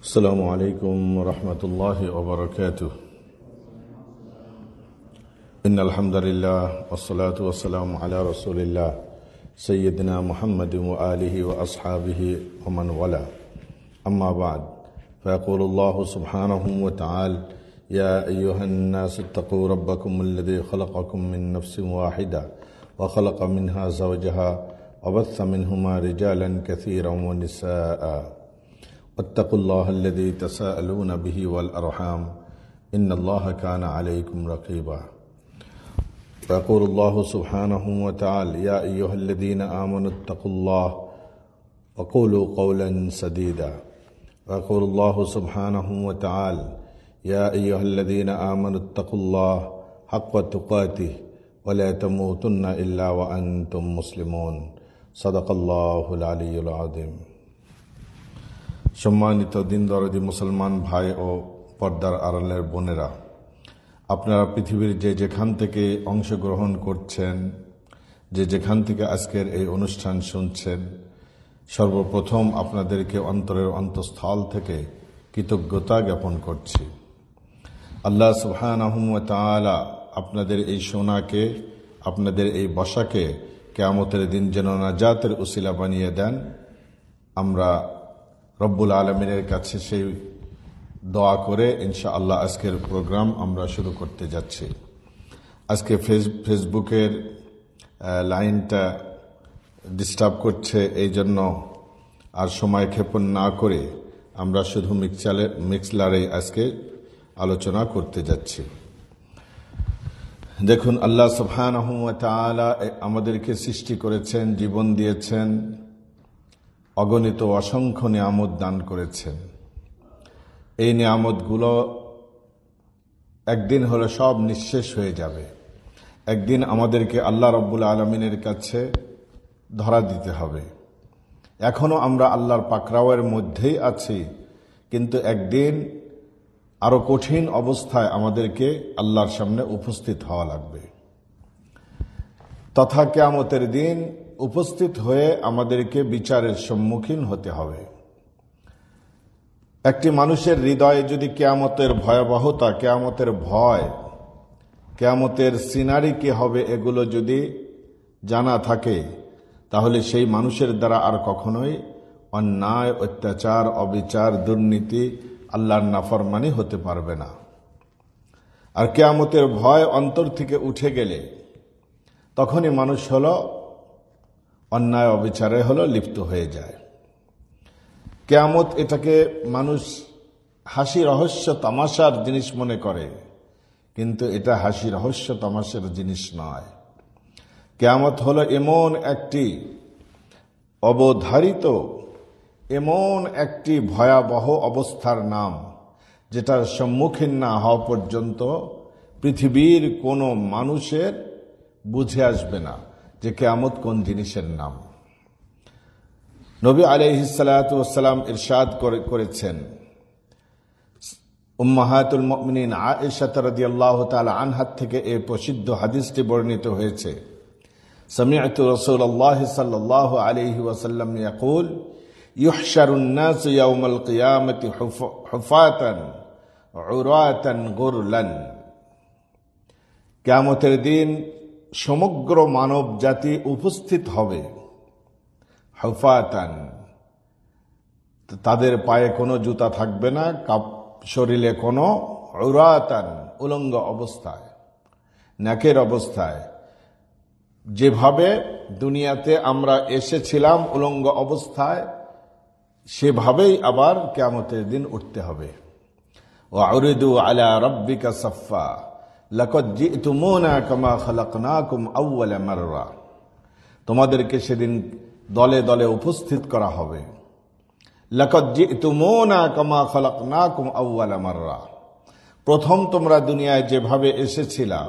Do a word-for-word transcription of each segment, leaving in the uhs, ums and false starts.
السلام عليكم ورحمة الله وبركاته. إن الحمد لله والصلاة والسلام على رسول الله سيدنا محمد وآله وأصحابه ومن والاه. أما بعد، فيقول الله سبحانه وتعالى: يا أيها الناس اتقوا ربكم الذي خلقكم من نفس واحدة وخلق منها زوجها وبث منهما رجالا كثيرا ونساء واتقوا الله الذي تساءلون به والأرحام إن الله كان عليكم رقيبا. فيقول الله سبحانه وتعالى: يا أيها الذين آمنوا اتقوا الله وقولوا قولا سديدا. ويقول الله سبحانه وتعالى: يا أيها الذين آمنوا اتقوا الله حق تقاته ولا تموتن إلا وأنتم مسلمون. صدق الله العلي العظيم. সম্মানিত দিন দরদি মুসলমান ভাই ও পর্দার আড়ালের বোনেরা, আপনারা পৃথিবীর যে যেখান থেকে অংশগ্রহণ করছেন, যে যেখান থেকে আজকের এই অনুষ্ঠান শুনছেন, সর্বপ্রথম আপনাদেরকে অন্তরের অন্তঃস্থল থেকে কৃতজ্ঞতা জ্ঞাপন করছি। আল্লাহ সুবহানাহু ওয়া তাআলা আপনাদের এই শোনাকে, আপনাদের এই বসাকে কিয়ামতের দিন যেন নাজাতের উসিলা বানিয়ে দেন। আমরা রব্বুল আলমিনের কাছে সেই দোয়া করে ইনশাআল্লাহ আজকের প্রোগ্রাম আমরা শুরু করতে যাচ্ছি। আজকে ফেসবুকের লাইনটা ডিস্টার্ব করছে, এই জন্য আর সময় ক্ষেপণ না করে আমরা শুধু মিক্সারে মিক্সলারে আজকে আলোচনা করতে যাচ্ছি। দেখুন, আল্লাহ সুবহানাহু ওয়া তাআলা আমাদেরকে সৃষ্টি করেছেন, জীবন দিয়েছেন, অগণিত অসংখ্য নিয়ামত দান করেছেন। এই নিয়ামতগুলো একদিন হলে সব নিঃশেষ হয়ে যাবে। একদিন আমাদেরকে আল্লাহ রব্বুল আলমিনের কাছে ধরা দিতে হবে। এখনো আমরা আল্লাহর পাকড়াওয়ের মধ্যেই আছি, কিন্তু একদিন আরো কঠিন অবস্থায় আমাদেরকে আল্লাহর সামনে উপস্থিত হওয়া লাগবে। তথা কিয়ামতের দিন উপস্থিত হয়ে আমাদেরকে বিচারের সম্মুখীন হতে হবে। একটি মানুষের হৃদয়ে যদি কিয়ামতের ভয়াবহতা, কিয়ামতের ভয়, কিয়ামতের সিনারি কি হবে এগুলো যদি জানা থাকে, তাহলে সেই মানুষের দ্বারা আর কখনোই অন্যায়, অত্যাচার, অবিচার, দুর্নীতি, আল্লাহর নাফরমানি হতে পারবে না। আর কিয়ামতের ভয় অন্তর থেকে উঠে গেলে তখনই মানুষ হলো অন্যায় অবিচারে হলো লিপ্ত হয়ে যায়। কিয়ামত এটাকে মানুষ হাসি রহস্য তামাশার জিনিস মনে করে, কিন্তু এটা হাসি রহস্য তামাশার জিনিস নয়। কিয়ামত হলো এমন একটি অবধারিত, এমন একটি ভয়াবহ অবস্থার নাম, যেটার সম্মুখীন না হওয়া পর্যন্ত পৃথিবীর কোনো মানুষের বুঝে আসবে না যে কিয়ামত কোন জিনিসের নাম। নবী আলাইহিস সালাতু ওয়াস সালাম ইরশাদ করেছেন, উম্মাহাতুল মুমিনিন আয়েশা রাদিয়াল্লাহু তাআলা আনহা থেকে এই প্রসিদ্ধ হাদিসটি বর্ণিত হয়েছে, সামি'তু রাসূলুল্লাহ সাল্লাল্লাহু আলাইহি ওয়াসাল্লাম ইয়াকুল ইউহশারুন নাস ইয়াওমাল কিয়ামাতি হুফাতান উরাতান গুরলান। কিয়ামতের দিন সমগ্র মানব জাতি উপস্থিত হবে হুফাতান, তাদের পায়ে কোনো জুতা থাকবে না, শরীরে কোনো, উরাতান উলঙ্গ অবস্থায়, নাকের অবস্থায়। যেভাবে দুনিয়াতে আমরা এসেছিলাম উলঙ্গ অবস্থায়, সেভাবেই আবার কিয়ামতের দিন উঠতে হবে। ওয়া উরিদু আলা রাব্বিকা সাফফা লাকাদ জিতুমুনা কামা খালাকনাকুম আউওয়ালা মাররা। তোমাদেরকে সেদিন দলে দলে উপস্থিত করা হবে। লাকাদ জিতুমুনা কামা খালাকনাকুম আউওয়ালা মাররা। প্রথম তোমরা দুনিয়ায় যেভাবে এসেছিলা,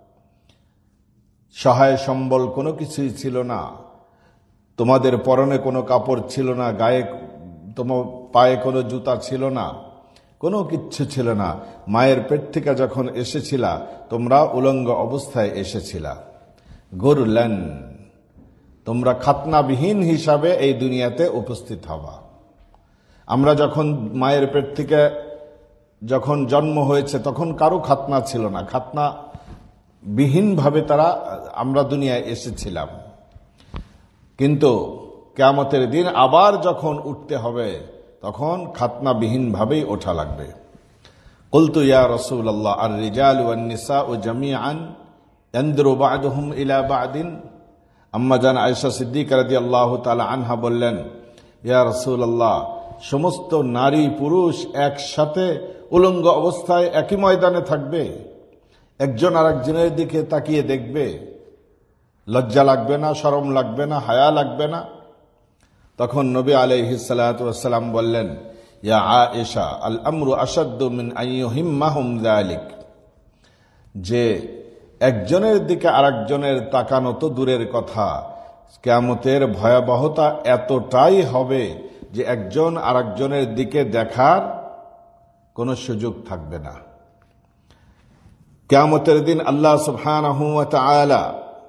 সহায় সম্বল কোনো কিছুই ছিল না, তোমাদের পরনে কোনো কাপড় ছিল না, গায়ে তোমার পায়ে কোনো জুতা ছিল না, কোনো কিচ্ছু ছিল না। মায়ের পেট থেকে যখন এসেছিলা, তোমরা উলঙ্গ অবস্থায় এসেছিলা। গুরলান, তোমরা খাতনাবিহীন হিসাবে এই দুনিয়াতে উপস্থিত হবা। আমরা যখন মায়ের পেট থেকে যখন জন্ম হয়েছে তখন কারো খাতনা ছিল না, খাতনা বিহীনভাবে তারা আমরা দুনিয়ায় এসেছিলাম। কিন্তু কিয়ামতের দিন আবার যখন উঠতে হবে তখন খাতনাবিহীনভাবেই ওঠা লাগবে। কুলতু ইয়া রাসূলুল্লাহ আর রিজালু ওয়ান নিসাউ জামিআন ইয়ানদুরু বা'দুহুম ইলা বা'দিন। আম্মা জান আয়েশা সিদ্দিকা রাদিয়াল্লাহু তাআলা আনহা বললেন, ইয়া রাসূলুল্লাহ, সমস্ত নারী পুরুষ একসাথে উলঙ্গ অবস্থায় একই ময়দানে থাকবে, একজন আরেকজনের দিকে তাকিয়ে দেখবে, লজ্জা লাগবে না, শরম লাগবে না, হায়া লাগবে না? তখন নবী আলাইহিস সালাতু ওয়াস সালাম বললেন, ইয়া আয়েশা, আল আমরু আশাদ্দু মিন আন ইউহিম্মাহুম যালিক, যে একজনের দিকে আরেকজনের তাকানো তো দূরের কথা, কিয়ামতের ভয়াবহতা এতটাই হবে যে একজন আরেকজনের দিকে দেখার কোনো সুযোগ থাকবে না। কিয়ামতের দিন আল্লাহ সুবহানাহু ওয়া তাআলা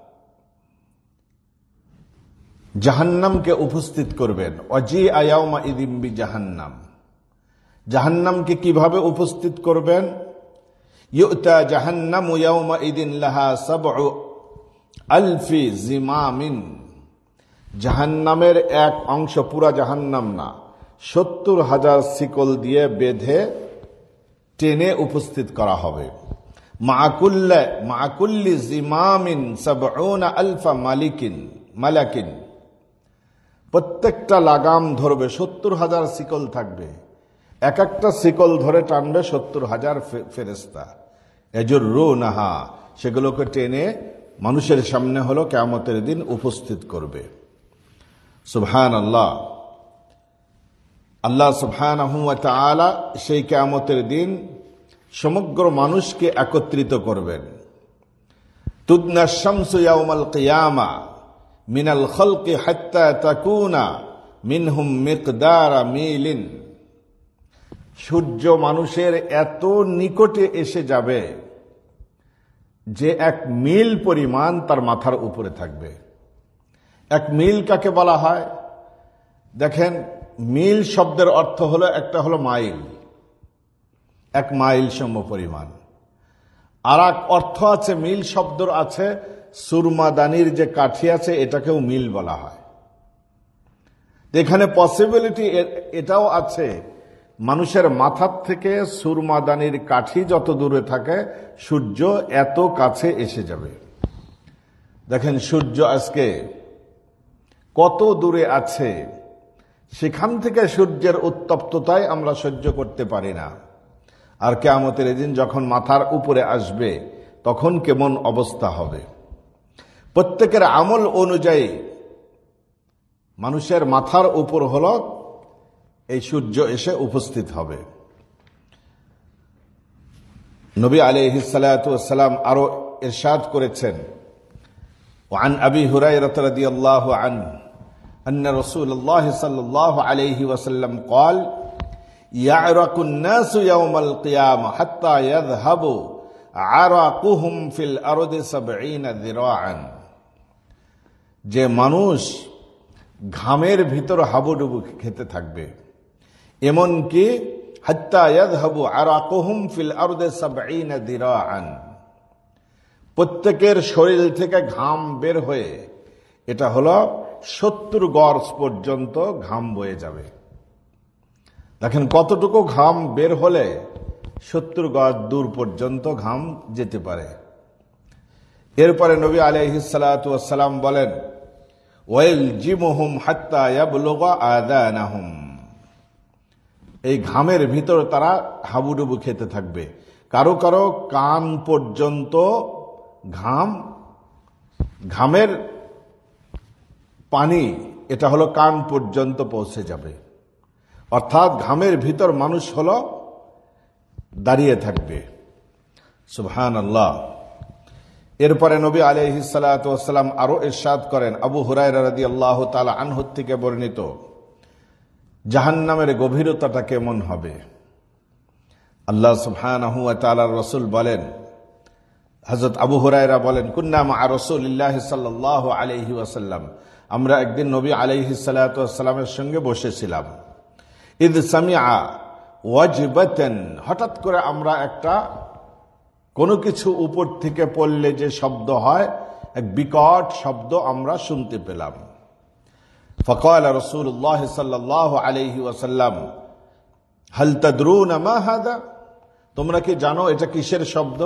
জাহান্নামকে উপস্থিত করবেন। ওয়াজিআ ইয়াউমা ইযিম বিজাহান্নাম, জাহান্নামকে কিভাবে উপস্থিত করবেন? ইউতা জাহান্নামু ইয়াউমা ইযিন লাহা সাবউ আলফি জিমামিন, জাহান্নামের এক অংশ, পুরা জাহান্নাম না, সত্তর হাজার শিকল দিয়ে বেঁধে টেনে উপস্থিত করা হবে। মাআকুল্লা মাআকুল্লি জিমামিন সাবউনা আলফা মালিকিন মালাকিন, প্রত্যেকটা লাগাম ধরবে, সত্তর হাজার শিকল থাকবে, এক একটা শিকল ধরে টানবে সত্তর হাজার ফেরেশতা। ইয়াজুরুনাহা, সেগুলোকে টেনে মানুষের সামনে হলো কিয়ামতের দিন উপস্থিত করবে। সুবহানাল্লাহ, আল্লাহ সুবহানাহু ওয়া তাআলা সেই কিয়ামতের দিন সমগ্র মানুষকে একত্রিত করবেন। তুদনা শামসু ইয়াউমাল কিয়ামা মিনাল খালকি হাত্তা তাকুনা মিনহুম মিকদারা মিলিন, সূর্য মানুষের এত নিকটে এসে যাবে যে এক মিল পরিমাণ তার মাথার উপরে থাকবে। এক মিল কাকে বলা হয়? দেখেন, মিল শব্দের অর্থ হলো, একটা হলো মাইল, এক মাইল সম পরিমাণ। আর এক অর্থ আছে, মিল শব্দের আছে সুরমাদানির যে কাঠি আছে এটাকেও মিল বলা হয়। এখানে পসিবিলিটি এটাও আছে, মানুষের মাথার থেকে সুরমাদানির কাঠি যত দূরে থাকে সূর্য এত কাছে এসে যাবে। দেখেন সূর্য আজকে কত দূরে আছে, সেখান থেকে সূর্যের উত্তপ্ততায় আমরা সহ্য করতে পারি না। আর কিয়ামতের দিন যখন মাথার উপরে আসবে তখন কেমন অবস্থা হবে? প্রত্যেকের আমল অনুযায়ী মানুষের মাথার উপর হলো এই সূর্য এসে উপস্থিত হবে। নবী আলাইহিস সালাতু ওয়াস সালাম আরো ইরশাদ করেছেন, ওয়ান আবি হুরায়রা রাদিয়াল্লাহু আনহু আন্না রাসূলুল্লাহ সাল্লাল্লাহু আলাইহি ওয়াসাল্লাম قال يعرق الناس يوم القيامة حتى يذهب عرقهم في الأرض سبعين ذراعا, যে মানুষ ঘামের ভিতর হাবুডুবু খেতে থাকবে, এমনকি হাত্তা ইয়াযহাবু আরাকুহুম ফিল আরদি সাবঈনা যিরাআন, প্রত্যেকের শরীর থেকে ঘাম বের হয়ে এটা হলো সত্তর গজ পর্যন্ত ঘাম বয়ে যাবে। দেখেন কতটুকু ঘাম বের হলে সত্তর গজ দূর পর্যন্ত ঘাম যেতে পারে। এরপরে নবী আলাইহিস সালাতু ওয়াস সালাম বলেন, ওয়ালজিমুহুম হাত্তা ইয়াবলুগা আযানাহুম, এই ঘামের ভিতর তারা হাবুডুবু খেতে থাকবে। কারো কারো কান পর্যন্ত ঘাম, ঘামের পানি এটা হলো কান পর্যন্ত পৌঁছে যাবে। অর্থাৎ ঘামের ভিতর মানুষ হলো দাঁড়িয়ে থাকবে। সুবহানাল্লাহ। এরপরে নবী আলাইহিস সালাতু ওয়াস সালাম আরো ইরশাদ করেন, আবু হুরায়রা রাদিয়াল্লাহু তাআলা আনহু থেকে বর্ণিত, জাহান্নামের গভীরতাটা কেমন হবে? আল্লাহ সুবহানাহু ওয়া তাআলার রাসূল বলেন, হযরত আবু হুরায়রা বলেন, কুন্না মা রাসূলিল্লাহ সাল্লাল্লাহু আলাইহি ওয়াসাল্লাম, আমরা একদিন নবী আলাইহিস সালাতু ওয়াস সালামের সঙ্গে বসেছিলাম। ইদ সামিআ ওয়াজবাতান, হঠাৎ করে আমরা একটা কোনো কিছু উপর থেকে পড়লে যে শব্দ হয়, এক বিকট শব্দ আমরা শুনতে পেলাম। فقال رسول الله صلى الله عليه وسلم هل تدرون ما هذا, তোমরা কি জানো এটা কিসের শব্দ?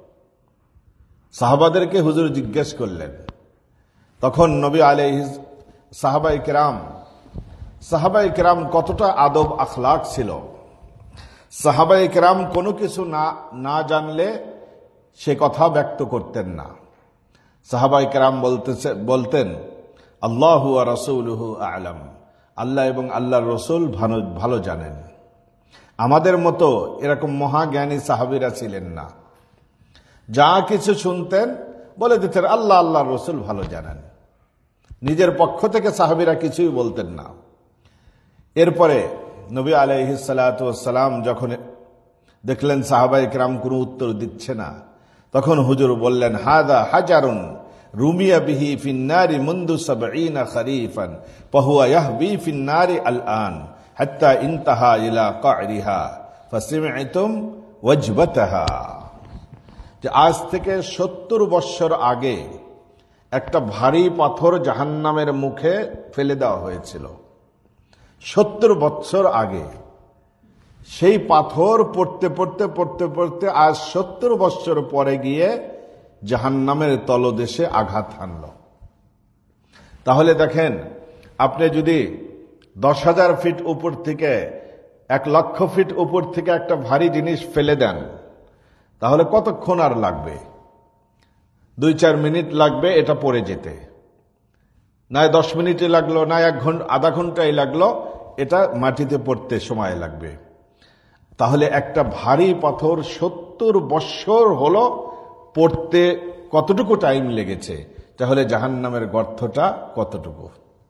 সাহাবাদেরকে হুজুর জিজ্ঞেস করলেন। তখন নবী আলাইহিস সাহাবায়ে কেরাম সাহাবায়ে কেরাম কতটা আদব আখলাক ছিল। সাহাবায়ে কেরাম কোনো কিছু না না জানলে সে কথা ব্যক্ত করতেন না। সাহাবায়ে কেরাম বলতেছে বলতেন আল্লাহু ওয়া রাসূলুহু আ'লাম, আল্লাহ এবং আল্লাহর রাসূল ভালো ভালো জানেন। আমাদের মতো এরকম মহাজ্ঞানী সাহাবীরা ছিলেন না। যা কিছু শুনতেন বলে দিতেন আল্লাহ আল্লাহর রাসূল ভালো জানেন। নিজের পক্ষ থেকে সাহাবীরা কিছুই বলতেন না। এরপরে নবী আলাইহিস সালাতু ওয়াস সালাম যখন দেখলেন সাহাবায়ে কেরাম কোনো উত্তর দিচ্ছে না, তখন হুজুর বললেন হাদা হাজারুন রুমিয়া বিহি ফিন্নারি মুন্দু সাবঈনা খরিফান ফাহুয়া ইয়াহবি ফিন্নারি আলআন হাত্তা ইনতাহা ইলা কা'রিহা ফাসমি'তুম ওয়াজবাতাহা। যে আজ থেকে সত্তর বৎসর আগে একটা ভারী পাথর জাহান্নামের মুখে ফেলে দেওয়া হয়েছিল। সত্তর বৎসর আগে সেই পাথর পড়তে পড়তে পড়তে পড়তে আজ সত্তর বৎসর পরে গিয়ে জাহান্নামের তলদেশে আঘাত হানল। তাহলে দেখেন, আপনি যদি দশ হাজার ফিট উপর থেকে এক লক্ষ ফিট উপর থেকে একটা ভারী জিনিস ফেলে দেন, তাহলে কতক্ষণ আর লাগবে? দুই চার মিনিট লাগবে এটা পড়ে যেতে, না দশ মিনিটে লাগলো, না এক ঘন্টা আধা ঘন্টায় লাগলো, এটা মাটিতে পড়তে সময় লাগবে। তাহলে একটা ভারী পাথর সত্তর বৎসর হলো পড়তে কতটুকু টাইম লেগেছে, তাহলে জাহান্নামের গর্তটা কতটুকু?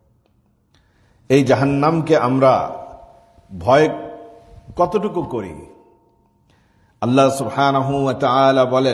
এই জাহান্নামকে আমরা ভয় কতটুকু করি? আল্লাহ সুবহানাহু ওয়া তাআলা বলেন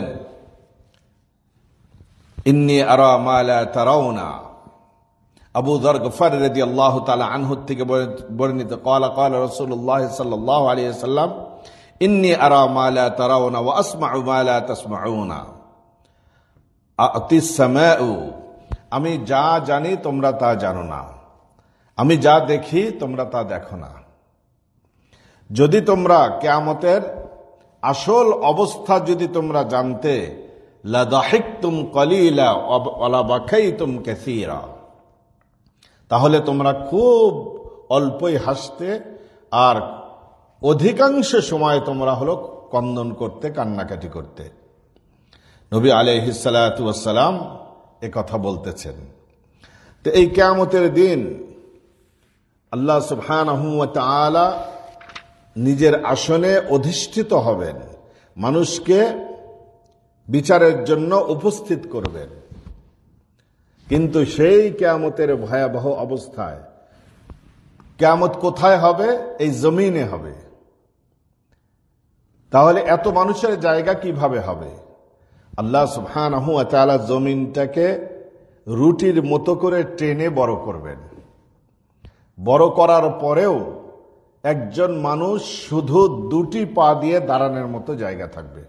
ইন্নী আরা মা লা তারাউনা। আবু যর গফার রাদিয়াল্লাহু তাআলা আনহু থেকে বর্ণিত ক্বালা ক্বালা রাসূলুল্লাহ সাল্লাল্লাহু আলাইহি ওয়াসাল্লাম ইন্নী আরা মা লা তারাউনা ওয়া আসমাউ মা লা তাসমাউনা আতিস সামাউ, আমি যা জানি তোমরা তা জানো না, আমি যা দেখি তোমরা তা দেখো না। যদি তোমরা কিয়ামতের আসল অবস্থা যদি তোমরা জানতে, লা দাহিকতুম কলিলা ওয়া লা বাকাইতুম কাসীরা, তাহলে তোমরা খুব অল্পই হাসতে আর অধিকাংশ সময় তোমরা হলো কন্দন করতে, কান্নাকাটি করতে। নবী আলাইহিস সালাতু ওয়াস সালাম এ কথা বলতেছেন। তো এই কিয়ামতের দিন আল্লাহ সুবহানাহু ওয়া তাআলা নিজের আসনে অধিষ্ঠিত হবেন, মানুষকে বিচারের জন্য উপস্থিত করবেন। কিন্তু সেই কিয়ামতের ভয়াবহ অবস্থায়, কিয়ামত কোথায় হবে? এই জমিনে হবে। তাহলে এত মানুষের জায়গা কিভাবে হবে? আল্লাহ সুবহানাহু ওয়া তাআলা জমিনটাকে রুটির মতো করে টেনে বড় করবেন। বড় করার পরেও একজন মানুষ শুধু দুটি পা দিয়ে দাঁড়ানোর মতো জায়গা থাকবে।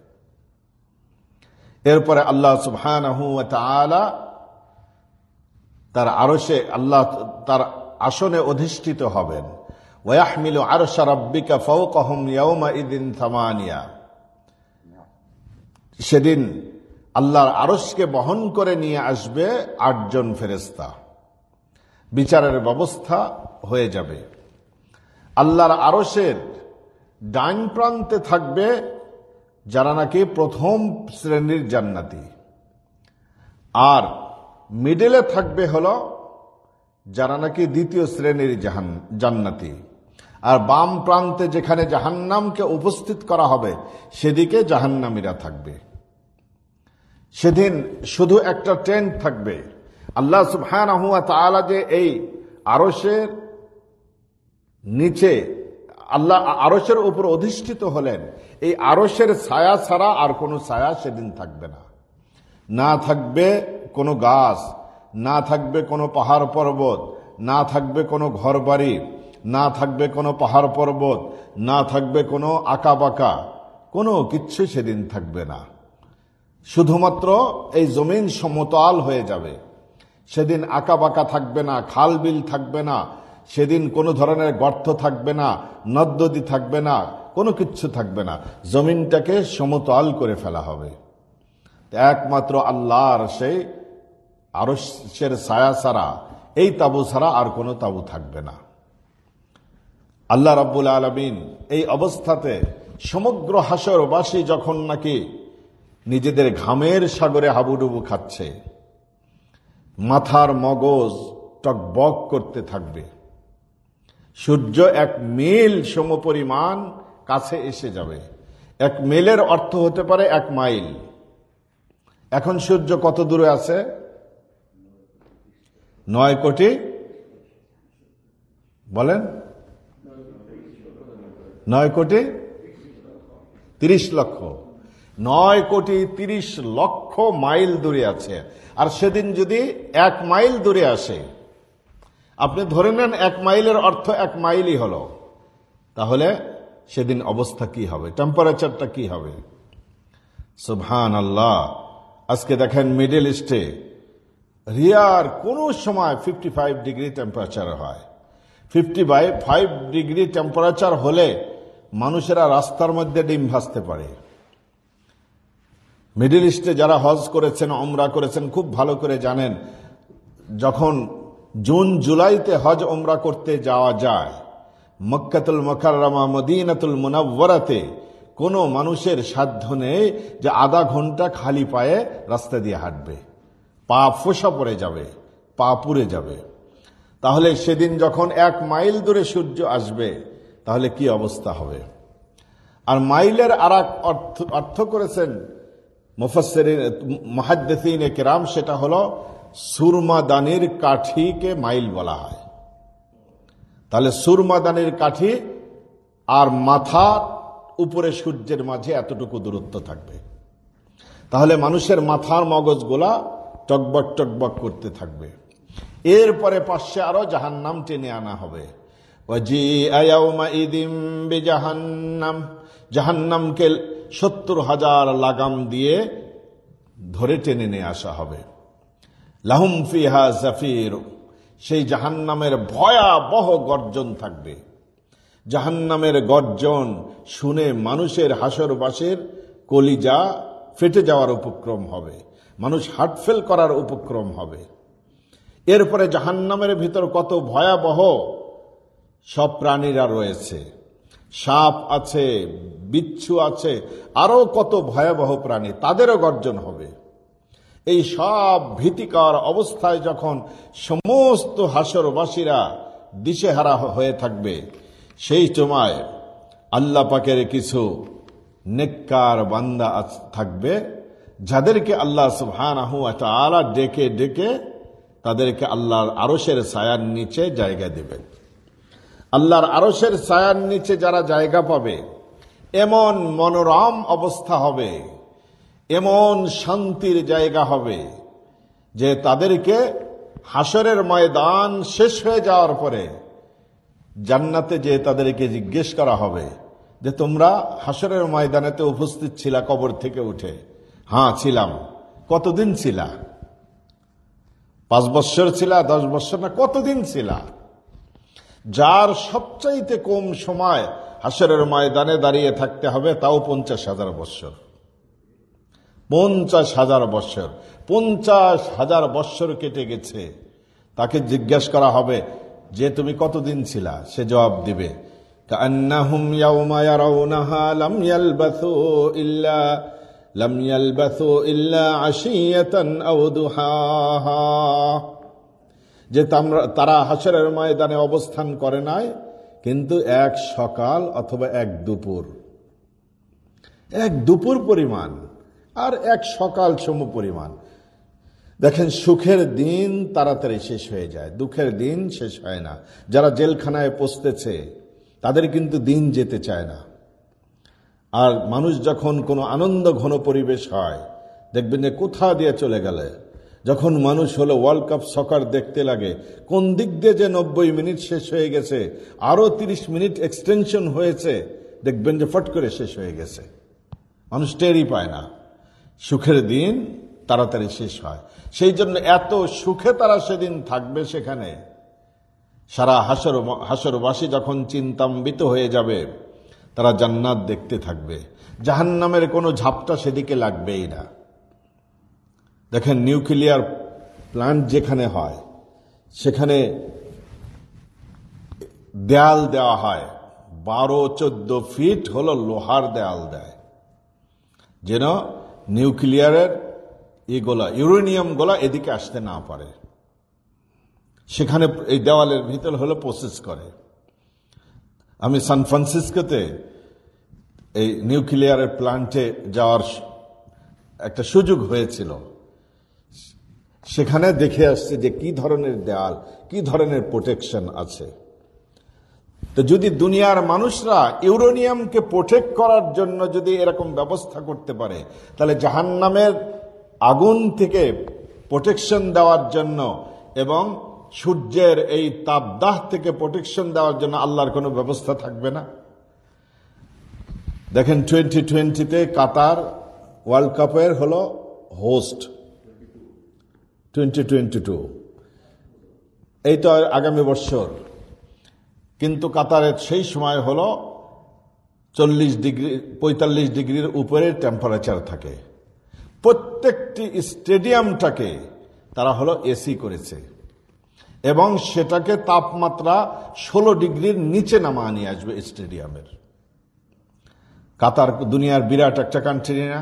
এরপরে আল্লাহ সুবহানাহু ওয়া তাআলা তার আরশে, আল্লাহ তার আসনে অধিষ্ঠিত হবেন। ওয়া ইয়াহমিলু আরশা রাব্বিকা ফাওকাহুম ইয়াওমাইযিন সামানিয়া, সেদিন আল্লাহর আরশকে বহন করে নিয়ে আসবে আটজন ফেরেশতা। বিচারের ব্যবস্থা হয়ে যাবে। আল্লাহর আরশের ডান প্রান্তে থাকবে যারা নাকি প্রথম শ্রেণীর জান্নাতি, আর মিডলে থাকবে হলো যারা নাকি দ্বিতীয় শ্রেণীর জান্নাতি, আর বাম প্রান্তে যেখানে জাহান্নামকে উপস্থিত করা হবে সেদিকে জাহান্নামীরা থাকবে। সেদিন শুধু একটা টেন্ট থাকবে। আল্লাহ সুবহানাহু ওয়া তাআলা যে এই আরশের নিচে, আল্লাহ আরশের উপর অধিষ্ঠিত হলেন, এই আরশের ছায়া ছাড়া আর কোনো ছায়া সেদিন থাকবে না। না থাকবে কোনো গাছ, না থাকবে কোনো পাহাড় পর্বত, না থাকবে কোনো ঘরবাড়ি, না থাকবে কোনো পাহাড় পর্বত, না থাকবে কোনো আঁকা বাঁকা, কোনো কিচ্ছু সেদিন থাকবে না। শুধুমাত্র এই জমিন সমতল হয়ে যাবে। সেদিন আঁকা বাঁকা থাকবে না, খাল বিল থাকবে না, সেদিন কোনো ধরনের গর্ত থাকবে না, নদ নদী থাকবে না, কোনো কিচ্ছু থাকবে না। জমিনটাকে সমতল করে ফেলা হবে। একমাত্র আল্লাহর সেই আরশের ছায়া ছাড়া, এই তাবু ছাড়া আর কোনো তাবু থাকবে না। আল্লাহ রাব্বুল আলামিন এই অবস্থাতে সমগ্র হাসরবাসী যখন নাকি নিজেদের ঘামের সাগরে হাবুডুবু খাচ্ছে, মাথার মগজ টকবক করতে থাকবে, সূর্য এক মিল সমপরিমাণ কাছে এসে যাবে। এক মিলের অর্থ হতে পারে এক মাইল। এখন সূর্য কত দূরে আছে? নয় কোটি বলেন, নয় কোটি তিরিশ লক্ষ নয় কোটি তিরিশ লক্ষ মাইল দূরে আছে। আর সেদিন যদি এক মাইল দূরে আসে, আপনি ধরে নেন এক মাইলের অর্থ এক মাইলই হলো, তাহলে সেদিন অবস্থা কি হবে, টেম্পারেচারটা কি হবে? সুবহান আল্লাহ। আজকে দেখেন মিডল ইস্টে রিয়ার কোনো সময় ফিফটি ফাইভ ডিগ্রি টেম্পারেচার হয়। ফিফটি ফাইভ ডিগ্রি টেম্পারেচার হলে মানুষেরা রাস্তার মধ্যে ডিম ভাজতে পারে। মিডল ইস্টে যারা হজ করেছেন, ওমরা করেছেন, খুব ভালো করে জানেন, যখন জুন জুলাইতে হজ ওমরা করতে যাওয়া যায়, মক্কাতুল মুকাররমা মদিনাতুল মুনাওয়ারাতে কোনো মানুষের সাধ্য নেই যে আধা ঘন্টা খালি পায়ে রাস্তা দিয়ে হাঁটবে। পা ফোসা পড়ে যাবে, পা পুড়ে যাবে। তাহলে সেদিন যখন এক মাইল দূরে সূর্য আসবে, তাহলে কি অবস্থা হবে? আর মাইলের আর এক অর্থ অর্থ করেছেন মুফাসসিরিন মুহাদ্দিসিন কিরাম, সেটা হলো সুরমাদানির কাঠিকে মাইল বলা হয়। তাহলে সুরমাদানির কাঠি আর মাথা উপরে সূর্যের মাঝে এতটুকু দূরত্ব থাকবে। তাহলে মানুষের মাথার মগজগুলা টকবক টকবক করতে থাকবে। এরপরে পাশে আরো জাহান্নাম টেনে আনা হবে। জাহান্নাম, জাহান্নামকে সত্তর হাজার লাগাম দিয়ে ধরে টেনে নিয়ে আসা হবে। লাহুম ফিহা জাফির, সেই জাহান্নামের ভয়াবহ গর্জন থাকবে। জাহান্নামের গর্জন শুনে মানুষের হাসরবাসের কলিজা ফেটে যাওয়ার উপক্রম হবে, মানুষ হার্টফেল করার উপক্রম হবে। এরপরে জাহান্নামের ভিতর কত ভয়াবহ সব প্রাণীরা রয়েছে, সাপ আছে, বিচ্ছু আছে, আরো কত ভয়াবহ প্রাণী, তাদেরও গর্জন হবে। এই সব ভীতিকর অবস্থায় যখন সমস্ত হাসরবাসীরা দিশেহারা হয়ে থাকবে, সেই সময় আল্লাহ পাকের কিছু নেককার বান্দা থাকবে, যাদেরকে আল্লাহ সুবহানাহু ওয়া তাআলা ডেকে ডেকে তাদেরকে আল্লাহর আরশের ছায়ার নিচে জায়গা দেবেন। আল্লাহর আরশের ছায়ার নিচে যারা জায়গা পাবে, এমন মনোরম অবস্থা হবে, এমন শান্তির জায়গা হবে যে তাদেরকে হাসরের ময়দান শেষ হয়ে যাওয়ার পরে জান্নাতে যে তাদেরকে জিজ্ঞেস করা হবে যে তোমরা হাসরের ময়দানেতে উপস্থিত ছিলা কবর থেকে উঠে? হ্যাঁ ছিলাম। কতদিন ছিলা? পাঁচ বৎসর ছিলা, দশ বৎসর, না কতদিন ছিলা? যার সবচাইতে কম সময় হাসরের ময়দানে দাঁড়িয়ে থাকতে হবে, তাও পঞ্চাশ হাজার বৎসর। পঞ্চাশ হাজার বৎসর পঞ্চাশ হাজার বৎসর কেটে গেছে। তাকে জিজ্ঞেস করা হবে যে তুমি কতদিন ছিলা? সে জবাব দিবে কান্নাহুম ইয়াউমা ইয়ারাউনাহা লাম ইয়ালবাসু ইল্লা লাম ইয়ালবাসু ইল্লা আশিয়াতান আও দুহাহা, যে তারা হাসরের ময়দানে অবস্থান করে নাই, কিন্তু এক সকাল অথবা এক দুপুর, এক দুপুর পরিমাণ আর এক সকাল সম পরিমাণ। দেখেন, সুখের দিন তাড়াতাড়ি শেষ হয়ে যায়, দুঃখের দিন শেষ হয় না। যারা জেলখানায় পৌঁছতেছে তাদের কিন্তু দিন যেতে চায় না। আর মানুষ যখন কোনো আনন্দ ঘন পরিবেশ হয়, দেখবেন যে কোথা দিয়ে চলে গেলে যখন মানুষ হলো ওয়ার্ল্ড কাপ সকার দেখতে লাগে, কোন দিক দিয়ে যে নব্বই মিনিট শেষ হয়ে গেছে, আরো তিরিশ মিনিট এক্সটেনশন হয়েছে, দেখবেন যে ফট করে শেষ হয়ে গেছে, মানুষ টেরই পায় না। সুখের দিন তাড়াতাড়ি শেষ হয়, সেই জন্য এত সুখে তারা সেদিন থাকবে সেখানে। সারা হাসর হাসরবাসী যখন চিন্তাম্বিত হয়ে যাবে, তারা জান্নাত দেখতে থাকবে, জাহান্নামের কোনো ঝাপটা সেদিকে লাগবেই না। দেখেন, নিউক্লিয়ার প্ল্যান্ট যেখানে হয় সেখানে দেয়াল দেওয়া হয়, বারো চোদ্দ ফিট হলো লোহার দেয়াল দেয়, যেন নিউক্লিয়ারের এগুলা ইউরেনিয়াম গুলা এদিকে আসতে না পারে। সেখানে এই দেওয়ালের ভিতর হলো প্রসেস করে। আমি সান ফ্রান্সিসকোতে এই নিউক্লিয়ারের প্ল্যান্টে যাওয়ার একটা সুযোগ হয়েছিল, সেখানে দেখে আসছে যে কি ধরনের দেয়াল, কি ধরনের প্রোটেকশন আছে। তো যদি দুনিয়ার মানুষরা ইউরেনিয়ামকে প্রোটেক্ট করার জন্য যদি এরকম ব্যবস্থা করতে পারে, তাহলে জাহান্নামের আগুন থেকে প্রোটেকশন দেওয়ার জন্য এবং সূর্যের এই তাপদাহ থেকে প্রোটেকশন দেওয়ার জন্য আল্লাহর কোনো ব্যবস্থা থাকবে না? দেখেন, টোয়েন্টি টোয়েন্টিতে কাতার ওয়ার্ল্ড কাপের হলো হোস্ট, টোয়েন্টি টোয়েন্টি টু এই তো আগামী বছর, কিন্তু কাতারের সেই সময় হলো চল্লিশ ডিগ্রি পঁয়তাল্লিশ ডিগ্রির উপরে টেম্পারেচার থাকে। প্রত্যেকটি স্টেডিয়ামটাকে তারা হলো এসি করেছে এবং সেটাকে তাপমাত্রা ষোলো ডিগ্রির নিচে নামায় নিয়ে আসবে স্টেডিয়ামের। কাতার দুনিয়ার বিরাট একটা কান্ট্রি না,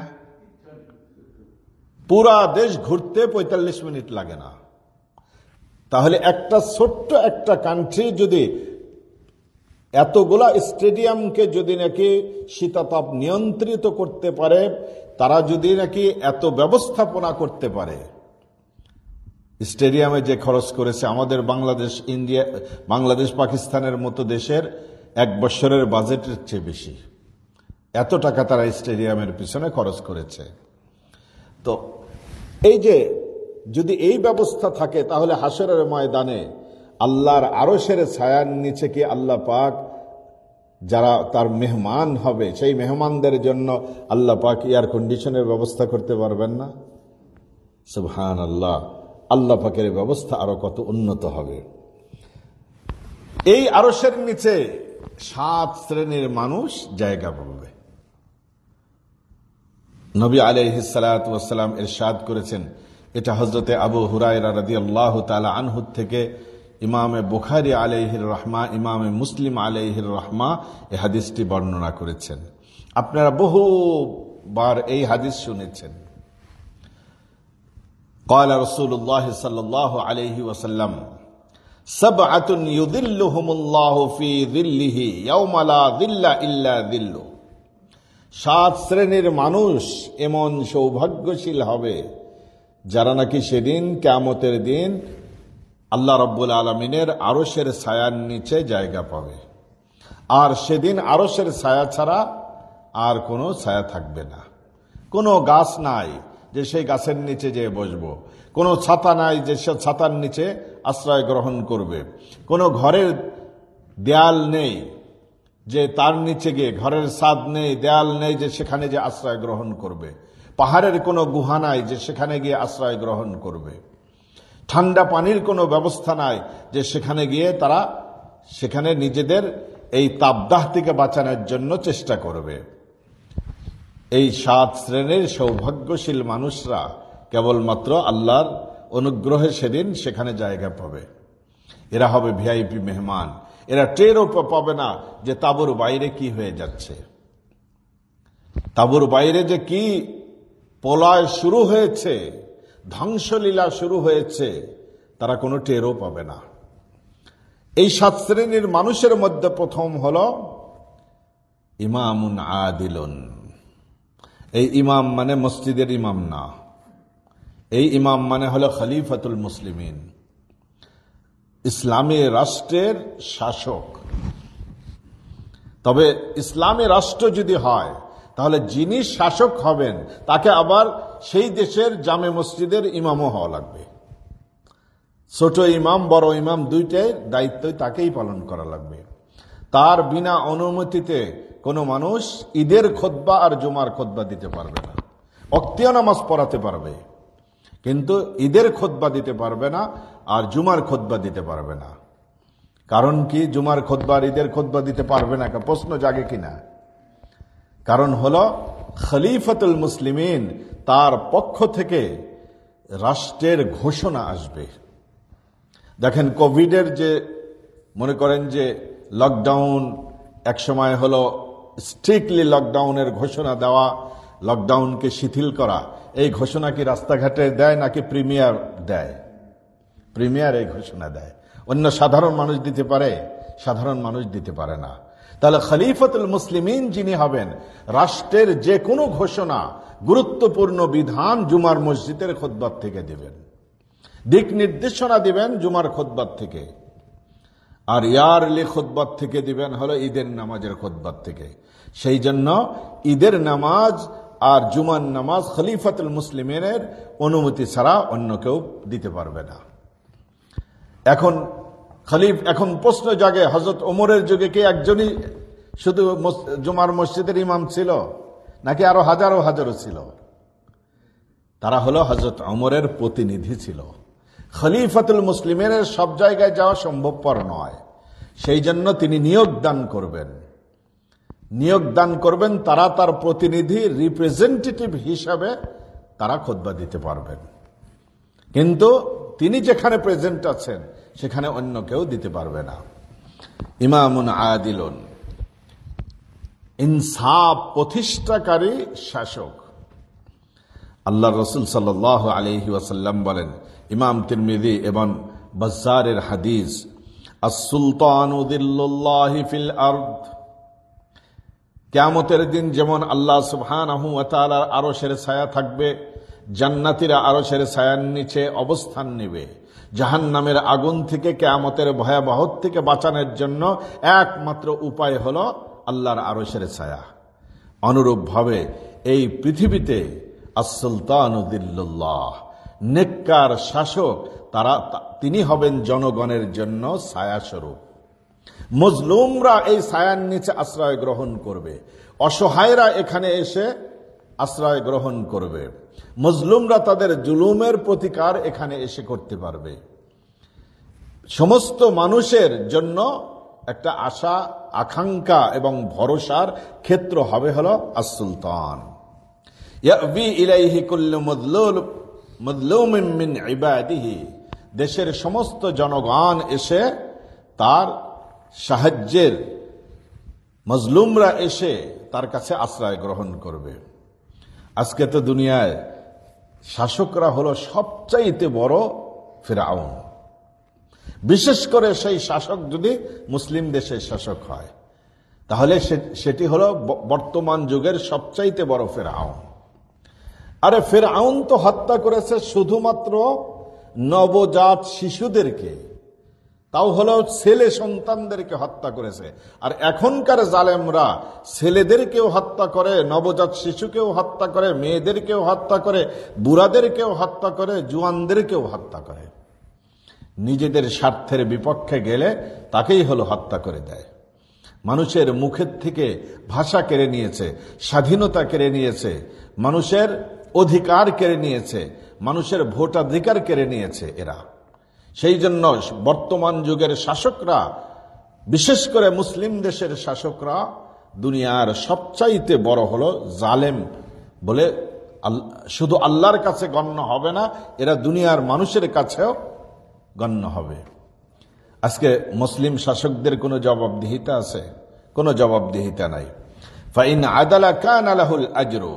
পুরা দেশ ঘুরতে পঁয়তাল্লিশ মিনিট লাগে না। তাহলে একটা ছোট্ট একটা কান্ট্রি যদি এতগুলা স্টেডিয়ামকে যদি নাকি শীতাতাপ নিয়ন্ত্রিত করতে পারে, তারা যদি নাকি এত ব্যবস্থাপনা করতে পারে, স্টেডিয়ামে যে খরচ করেছে আমাদের বাংলাদেশ ইন্ডিয়া বাংলাদেশ পাকিস্তানের মতো দেশের এক বছরের বাজেটের চেয়ে বেশি, এত টাকা তারা স্টেডিয়ামের পিছনে খরচ করেছে। তো এই যে যদি এই ব্যবস্থা থাকে, তাহলে হাসরের ময়দানে আল্লাহর আরশের ছায়ার নিচে কি আল্লাহ পাক যারা তার মেহমান হবে, সেই মেহমানদের জন্য আল্লাহ পাক এয়ার কন্ডিশনের ব্যবস্থা করতে পারবেন না? সুবহানাল্লাহ, আল্লাহ পাকের ব্যবস্থা আরো কত উন্নত হবে। এই আরশের নিচে সাত শ্রেণীর মানুষ জায়গা পাবে। নবী আলাইহিস সালাতু ওয়াস সালাম ইরশাদ করেছেন, এটা হযরতে আবু হুরায়রা রাদিয়াল্লাহু তাআলা আনহু থেকে ইমামে বুখারী আলাইহির রাহমা, ইমামে মুসলিম আলাইহির রাহমা এই হাদিসটি বর্ণনা করেছেন। আপনারা বহুবার এই হাদিস শুনেছেন। قال رسول الله صلى الله عليه وسلم سبعة يظلهم الله في ظله يوم لا ظل إلا ظله। সাত শ্রেণীর মানুষ এমন সৌভাগ্যশীল হবে যারা নাকি সেদিন কিয়ামতের দিন আল্লাহ রাব্বুল আলামিনের আরশের ছায়ার নিচে জায়গা পাবে। আর সেদিন আরশের ছায়া ছাড়া আর কোনো ছায়া থাকবে না। কোনো গাছ নাই যে সেই গাছের নিচে যেয়ে বসবো, কোনো ছাতা নাই যে সে ছাতার নিচে আশ্রয় গ্রহণ করবে, কোনো ঘরের দেয়াল নেই যে তার নিচে গিয়ে, ঘরের ছাদ নেই, দেয়াল নেই যে সেখানে যে আশ্রয় গ্রহণ করবে, পাহাড়ের কোনো গুহা নাই যে সেখানে গিয়ে আশ্রয় গ্রহণ করবে, ঠান্ডা পানির কোনো ব্যবস্থা নাই যে সেখানে গিয়ে তারা সেখানে নিজেদের এই তাপদাহ থেকে বাঁচানোর জন্য চেষ্টা করবে। এই সাত শ্রেণীর সৌভাগ্যশীল মানুষরা কেবলমাত্র আল্লাহর অনুগ্রহে সেদিন সেখানে জায়গা পাবে। এরা হবে ভিআইপি মেহমান। এরা টেরও পাবে না যে তাঁবুর বাইরে কি হয়ে যাচ্ছে, তাঁবুর বাইরে যে কি প্রলয় শুরু হয়েছে, ধ্বংসলীলা শুরু হয়েছে, তারা কোনো টেরও পাবে না। এই সাত শ্রেণীর মানুষের মধ্যে প্রথম হল ইমামুন আদিলুন। এই ইমাম মানে মসজিদের ইমাম না, এই ইমাম মানে হলো খলিফাতুল মুসলিমিন, ইসলামী রাষ্ট্রের শাসক। তবে ইসলামী রাষ্ট্র যদি হয় তাহলে যিনি শাসক হবেন তাকে আবার সেই দেশের জামে মসজিদের ইমামও হওয়া লাগবে। ছোট ইমাম বড় ইমাম দুইটাই দায়িত্বই তাকেই পালন করা লাগবে। তার বিনা অনুমতিতে কোনো মানুষ ঈদের খুতবা আর জুমার খুতবা দিতে পারবে না। ওয়াক্তীয় নামাজ পড়াতে পারবে, কিন্তু ঈদের খুতবা দিতে পারবে না আর জুমার খুতবা দিতে পারবে না। কারণ কি জুমার খুতবা আর ঈদের খুতবা দিতে পারবে না? প্রশ্ন জাগে কিনা? কারণ হলো খলিফাতুল মুসলিমিন, তার পক্ষ থেকে রাষ্ট্রের ঘোষণা আসবে। দেখেন কোভিডের যে মনে করেন যে লকডাউন, এক সময় হলো স্ট্রিক্টলি লকডাউনের ঘোষণা দেওয়া, লকডাউনকে শিথিল করা, এই ঘোষণা কি রাস্তাঘাটে দেয় নাকি প্রিমিয়ার দেয়? প্রিমিয়ার এই ঘোষণা দেয়। অন্য সাধারণ মানুষ দিতে পারে? সাধারণ মানুষ দিতে পারে না। তাহলে খলিফাতুল মুসলিমিন যিনি হবেন, রাষ্ট্রের যে কোনো ঘোষণা, গুরুত্বপূর্ণ বিধান জুমার মসজিদের খুতবা থেকে দিবেন, দিক নির্দেশনা দিবেন জুমার খুতবা থেকে, আর ইয়ারলি খুতবা থেকে দিবেন হলো ঈদের নামাজের খুতবা থেকে। সেই জন্য ঈদের নামাজ আর জুমার নামাজ খলিফাতুল মুসলিমিনের অনুমতি ছাড়া অন্য কেউ দিতে পারবে না। এখন খলিফ এখন প্রশ্ন জাগে, হযরত ওমরের যুগে কি একজনই শুধু জুমার মসজিদের ইমাম ছিল নাকি আরো হাজারো হাজারো ছিল? তারা হলো হযরত ওমরের প্রতিনিধি ছিল। খলিফাতুল মুসলিমের সব জায়গায় যাওয়া সম্ভবপর নয়, সেই জন্য তিনি নিয়োগ দান করবেন। নিয়োগ দান করবেন, তারা তার প্রতিনিধি রিপ্রেজেন্টেটিভ হিসাবে তারা খুতবা দিতে পারবেন, কিন্তু তিনি যেখানে প্রেজেন্ট আছেন সেখানে অন্য কেউ দিতে পারবে না। ইমামুন আদিলুন, ইনসাফ প্রতিষ্ঠাকারী শাসক। আল্লাহ রসুল সাল্লাল্লাহু আলাইহি ওয়াসাল্লাম বলেন, ইমাম তিরমিজি এবং বাজ্জারের হাদিস, আস-সুলতানু যিল্লুল্লাহি ফিল আরদ। কিয়ামতের দিন যেমন আল্লাহ সুবহানাহু ওয়া তাআলার আরশের ছায়া থাকবে, জান্নাতীরা আরশের ছায়ার নিচে অবস্থান নেবে। জাহান্নামের আগুন থেকে, কিয়ামতের ভয়াবহ থেকে বাঁচানোর জন্য একমাত্র উপায় হলো আল্লাহর আরশের ছায়া। অনুরূপ ভাবে এই পৃথিবীতে আস-সুলতানু যিল্লুল্লাহ, নেককার শাসক, তারা তিনি হবেন জনগণের জন্য ছায়া স্বরূপ। মজলুমরা এই ছায়ার নিচে আশ্রয় গ্রহণ করবে, অসহায়রা এখানে এসে আশ্রয় গ্রহণ করবে, মজলুমরা তাদের জুলুমের প্রতিকার এখানে এসে করতে পারবে। সমস্ত মানুষের জন্য একটা আশা, আকাঙ্ক্ষা এবং ভরসার ক্ষেত্র হবে হলো আস-সুলতান। ইয়াবি ইলাইহি কুল্লু মাযলুম মাযলুমিন মিন ইবাদিহি, দেশের সমস্ত জনগণ এসে তার সাহায্যের, মজলুমরা এসে তার কাছে আশ্রয় গ্রহণ করবে। আজকে তো দুনিয়ায় শাসকরা হলো সবচাইতে বড় ফিরআউন। বিশেষ করে সেই শাসক যদি মুসলিম দেশের শাসক হয়, তাহলে সেটি হলো বর্তমান যুগের সবচাইতে বড় ফিরআউন। আরে ফিরআউন তো হত্যা করেছে শুধুমাত্র নবজাত শিশুদেরকে, তাও হলো ছেলে সন্তানদেরকে হত্যা করেছে। আর এখনকার জালেমরা ছেলেদেরকেও হত্যা করে, নবজাত শিশুকেও হত্যা করে, মেয়েদেরকেও হত্যা করে, বুড়াদেরকেও হত্যা করে, জুয়ানদেরকেও হত্যা করে। নিজেদের স্বার্থের বিপক্ষে গেলে তাকেই হলো হত্যা করে দেয়। মানুষের মুখের থেকে ভাষা কেড়ে নিয়েছে, স্বাধীনতা কেড়ে নিয়েছে, মানুষের অধিকার কেড়ে নিয়েছে, মানুষের ভোটাধিকার কেড়ে নিয়েছে এরা। সেই জন্য বর্তমান যুগের শাসকরা, বিশেষ করে মুসলিম দেশের শাসকরা, দুনিয়ার সবচাইতে বড় হলো জালেম বলে শুধু আল্লাহর কাছে গণ্য হবে না, এরা দুনিয়ার মানুষের কাছেও গণ্য হবে। আজকে মুসলিম শাসকদের কোনো জবাবদিহিতা আছে? কোনো জবাবদিহিতা নাই। ফাইন আদালা কানা লাহুল আজরু,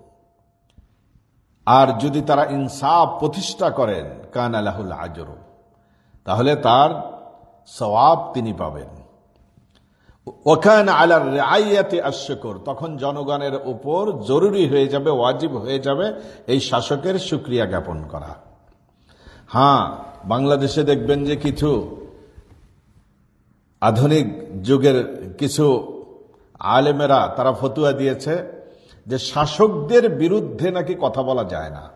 আর যদি তারা ইনসাফ প্রতিষ্ঠা করেন, কানা লাহুল আজরু, তাহলে তার সওয়াব তিনি পাবেন। ওয়াকানা আলা রাইয়াতি আশ-শুকর, তখন জনগণের উপর জরুরি হয়ে যাবে, ওয়াজিব হয়ে যাবে এই শাসকের শুকরিয়া জ্ঞাপন করা। হ্যাঁ, বাংলাদেশে দেখবেন যে কিছু আধুনিক যুগের কিছু আলেমেরা তারা ফতুয়া দিয়েছে যে শাসকদের বিরুদ্ধে নাকি কথা বলা যায় না।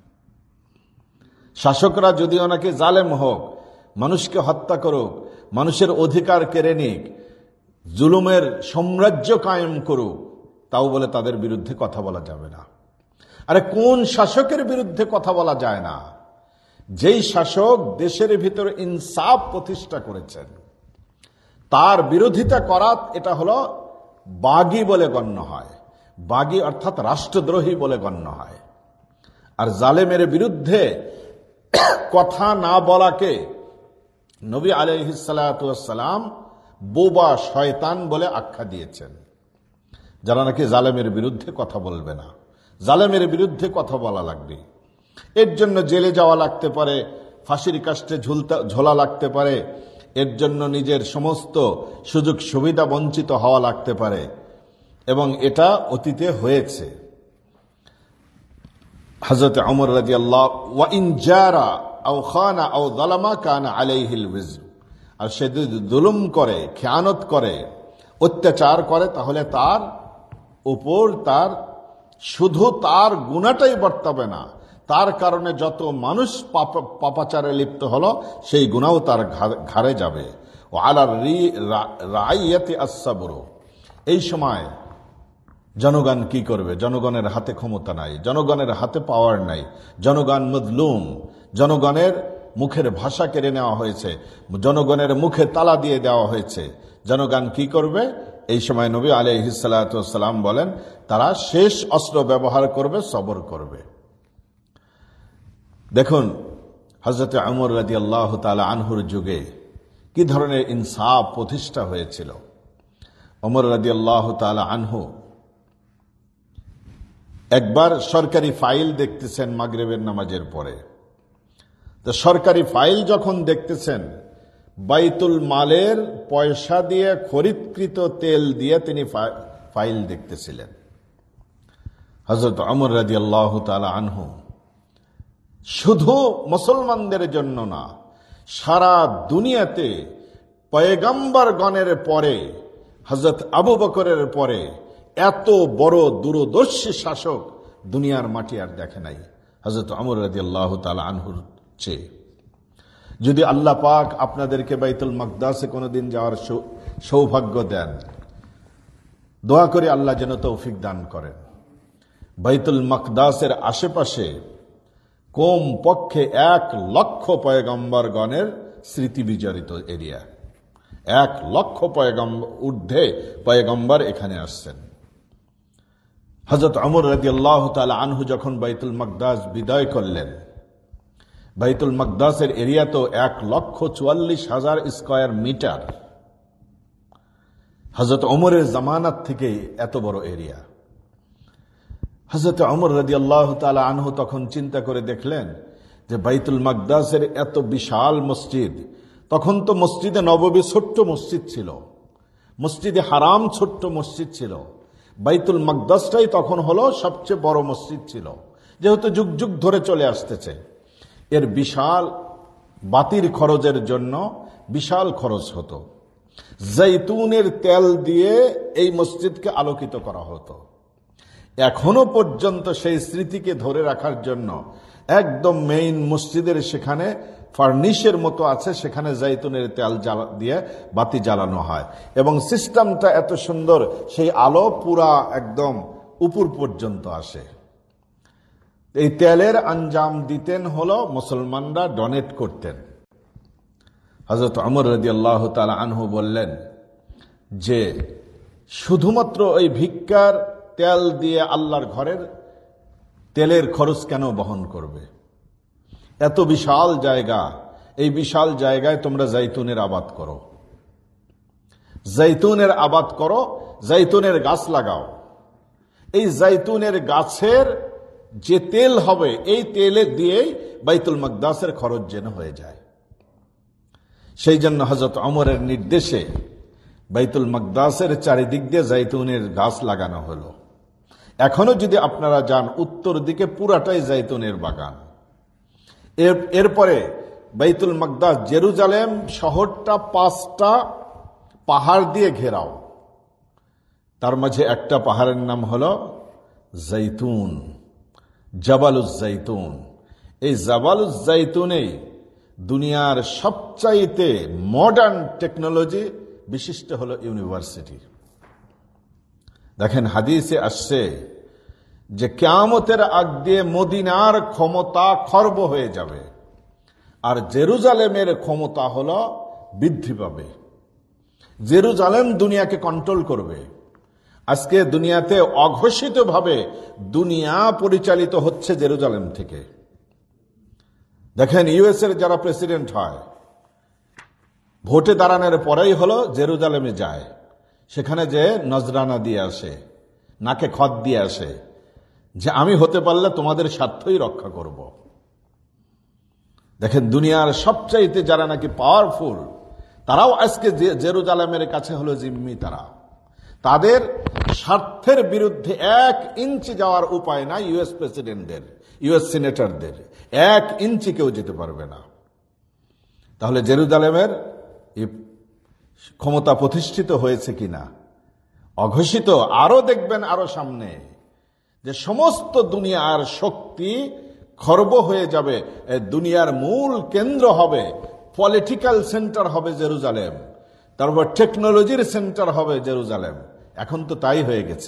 শাসকরা যদিও নাকি জালেম হোক, মানুষকে হত্যা করুক, মানুষের অধিকার কেড়ে নিক, জুলুমের সাম্রাজ্য কায়েম করুক, তাও বলে তাদের বিরুদ্ধে কথা বলা যাবে না। আরে কোন শাসকের বিরুদ্ধে কথা বলা যায় না? যেই শাসক দেশের ভিতরে ইনসাফ প্রতিষ্ঠা করেছেন, তার বিরোধিতা করা এটা হলো বাগী বলে গণ্য হয়। বাগী অর্থাৎ রাষ্ট্রদ্রোহী বলে গণ্য হয়। আর জালেমের বিরুদ্ধে কথা না বলাকে নবী আলাইহিস সালাতু ওয়াস সালাম বোবা শয়তান বলে আখ্যা দিয়েছেন। যারা নাকি জালেমের বিরুদ্ধে কথা বলবে না, জালেমের বিরুদ্ধে কথা বলা লাগবে, এর জন্য জেলে যাওয়া লাগতে পারে, ফাঁসির কাস্টে ঝুলতে ঝোলা লাগতে পারে, এর জন্য নিজের সমস্ত সুযোগ সুবিধা বঞ্চিত হওয়া লাগতে পারে, এবং এটা অতীতে হয়েছে। হযরত ওমর রাদিয়াল্লাহু ওয়া ইন জারা আও খানা আও যালামা কানা আলাইহিল ওয়িজর, আর সে যদি জুলুম করে, খেয়ানত করে, অত্যাচার করে, তাহলে তার উপর তার শুধু তার গুনাহটাই বর্তাবে না, তার কারণে যত মানুষ পাপাচারে লিপ্ত হলো সেই গুনাহও তার ঘাড়ে যাবে। ও আলার রাইয়াতি আস-সাবর, এই সময় জনগণ কি করবে? জনগণের হাতে ক্ষমতা নাই, জনগণের হাতে পাওয়ার নাই, জনগণ মজলুম, জনগণের মুখের ভাষা কেড়ে নেওয়া হয়েছে, জনগণের মুখে তালা দিয়ে দেওয়া হয়েছে। জনগণ কি করবে? এই সময় নবী আলাইহিস সালাতু ওয়াস সালাম বলেন, তারা শেষ অস্ত্র ব্যবহার করবে, সবর করবে। দেখুন হযরত ওমর রাদিয়াল্লাহু তাআলা আনহুর যুগে কি ধরনের ইনসাফ প্রতিষ্ঠা হয়েছিল। ওমর রাদিয়াল্লাহু তাআলা আনহু একবার সরকারি ফাইল দেখতেছেন মাগরিবের নামাজের পরে। তো সরকারি ফাইল যখন দেখতেছেন, বাইতুল মালের পয়সা দিয়ে খরিদকৃত তেল দিয়ে তিনি ফাইল দেখতেছিলেন। হযরত ওমর রাদিয়াল্লাহু তাআলা আনহু শুধু মুসলমানদের জন্য না, সারা দুনিয়াতে পয়গম্বরগণের পরে, হযরত আবু বকরের পরে এত বড় দূরদর্শী শাসক দুনিয়ার মাটি আর দেখে নাই হযরত ওমর রাদিয়াল্লাহু তাআলা আনহুর চেয়ে। যদি আল্লাহ পাক আপনাদেরকে বাইতুল মাকদাসে কোনোদিন যাওয়ার সৌভাগ্য দেন, দোয়া করি আল্লাহ যেন তৌফিক দান করেন। বাইতুল মাকদাসের আশেপাশে কম পক্ষে এক লক্ষ পয়গম্বরগণের স্মৃতি বিজড়িত এরিয়া, এক লক্ষ পয়গম্বর ঊর্ধ্বে পয়গম্বর এখানে আসছেন। হযরত ওমর রাদিয়াল্লাহু তাআলা আনহু যখন বাইতুল মাকদাস বিদায় করলেন, বাইতুল মাকদাসের এরিয়া তো এক লক্ষ চুয়াল্লিশ হাজার স্কয়ার মিটার। হযরত ওমরের জামানাত থেকে এত বড় এরিয়া। হযরত ওমর রাদিয়াল্লাহু তাআলা আনহু তখন চিন্তা করে দেখলেন যে বাইতুল মাকদাসের এত বিশাল মসজিদ, তখন তো মসজিদে নববী ছোট্ট মসজিদ ছিল, মসজিদে হারাম ছোট্ট মসজিদ ছিল, বাইতুল মাকদাসটাই তখন হলো সবচেয়ে বড় মসজিদ ছিল, যেহেতু যুগ যুগ ধরে চলে আসতেছে। এর বিশাল বাতির খরচের জন্য বিশাল খরচ হতো। জৈতুনের তেল দিয়ে এই মসজিদকে আলোকিত করা হতো। এখনো পর্যন্ত সেই স্মৃতিকে ধরে রাখার জন্য একদম মেইন মসজিদের সেখানে ফার্নিশের মতো আছে, সেখানে জৈতুনের তেল জ্বালা দিয়ে বাতি জ্বালানো হয়, এবং সিস্টেমটা এত সুন্দর, সেই আলো পুরা একদম উপর পর্যন্ত আসে। এই তেলের আঞ্জাম দিতেন হলো মুসলমানরা ডোনেট করতেন। হযরত ওমর রাদিয়াল্লাহু তাআলা আনহু বললেন যে শুধুমাত্র ওই ভিক্ষার তেল দিয়ে আল্লাহর ঘরের তেলের খরচ কেন বহন করবে? এত বিশাল জায়গা, এই বিশাল জায়গায় তোমরা জৈতুনের আবাদ করো, জৈতুনের আবাদ করো, জৈতুনের গাছ লাগাও। এই জৈতুনের গাছের যে তেল হবে, এই তেলে দিয়েই বাইতুল মাকদাসের খরচ যেন হয়ে যায়। সেই জন্য হযরত ওমরের নির্দেশে বাইতুল মাকদাসের চারিদিক দিয়ে জৈতুনের গাছ লাগানো হলো। এখনো যদি আপনারা যান, উত্তর দিকে পুরাটাই জৈতুনের বাগান। এর এরপরে বাইতুল মাকদাস, জেরুজালেম শহরটা পাঁচটা পাহাড় দিয়ে ঘেরাও। তার মাঝে একটা পাহাড়ের নাম হলো জৈতুন, জাবালুজ জৈতুন। এই জাবালুজ জৈতুনেই দুনিয়ার সবচাইতে মডার্ন টেকনোলজি বিশিষ্ট হলো ইউনিভার্সিটি। দেখেন হাদিসে আসছে যে কিয়ামতের আগ দিয়ে মদিনার ক্ষমতা খর্ব হয়ে যাবে, আর জেরুজালেমের ক্ষমতা হলো বৃদ্ধি পাবে। জেরুজালেম দুনিয়াকে কন্ট্রোল করবে। আজকে দুনিয়াতে অঘোষিতভাবে দুনিয়া পরিচালিত হচ্ছে জেরুজালেম থেকে। দেখেন ইউএস এর যারা প্রেসিডেন্ট হয়, ভোটে দাঁড়ানোর পরেই হলো জেরুজালেমে যায়, সেখানে যে নজরানা দিয়ে আসে, নাকে খত দিয়ে আসে যে আমি হতে পারলে তোমাদের স্বার্থই রক্ষা করব। দেখেন দুনিয়ার সবচাইতে যারা নাকি পাওয়ারফুল, তারাও আজকে জেরুজালেমের কাছে হলো জিম্মি। তারা তাদের স্বার্থের বিরুদ্ধে এক ইঞ্চি যাওয়ার উপায় নাই ইউএস প্রেসিডেন্টদের, ইউএস সিনেটরদের। এক ইঞ্চি কেউ যেতে পারবে না। তাহলে জেরুজালেমের ক্ষমতা প্রতিষ্ঠিত হয়েছে কিনা অঘোষিত। আরো দেখবেন আরো সামনে যে সমস্ত দুনিয়ার শক্তি খর্ব হয়ে যাবে। দুনিয়ার মূল কেন্দ্র হবে, পলিটিক্যাল সেন্টার হবে জেরুজালেম, তারপর টেকনোলজির সেন্টার হবে জেরুজালেম। এখন তো তাই হয়ে গেছে।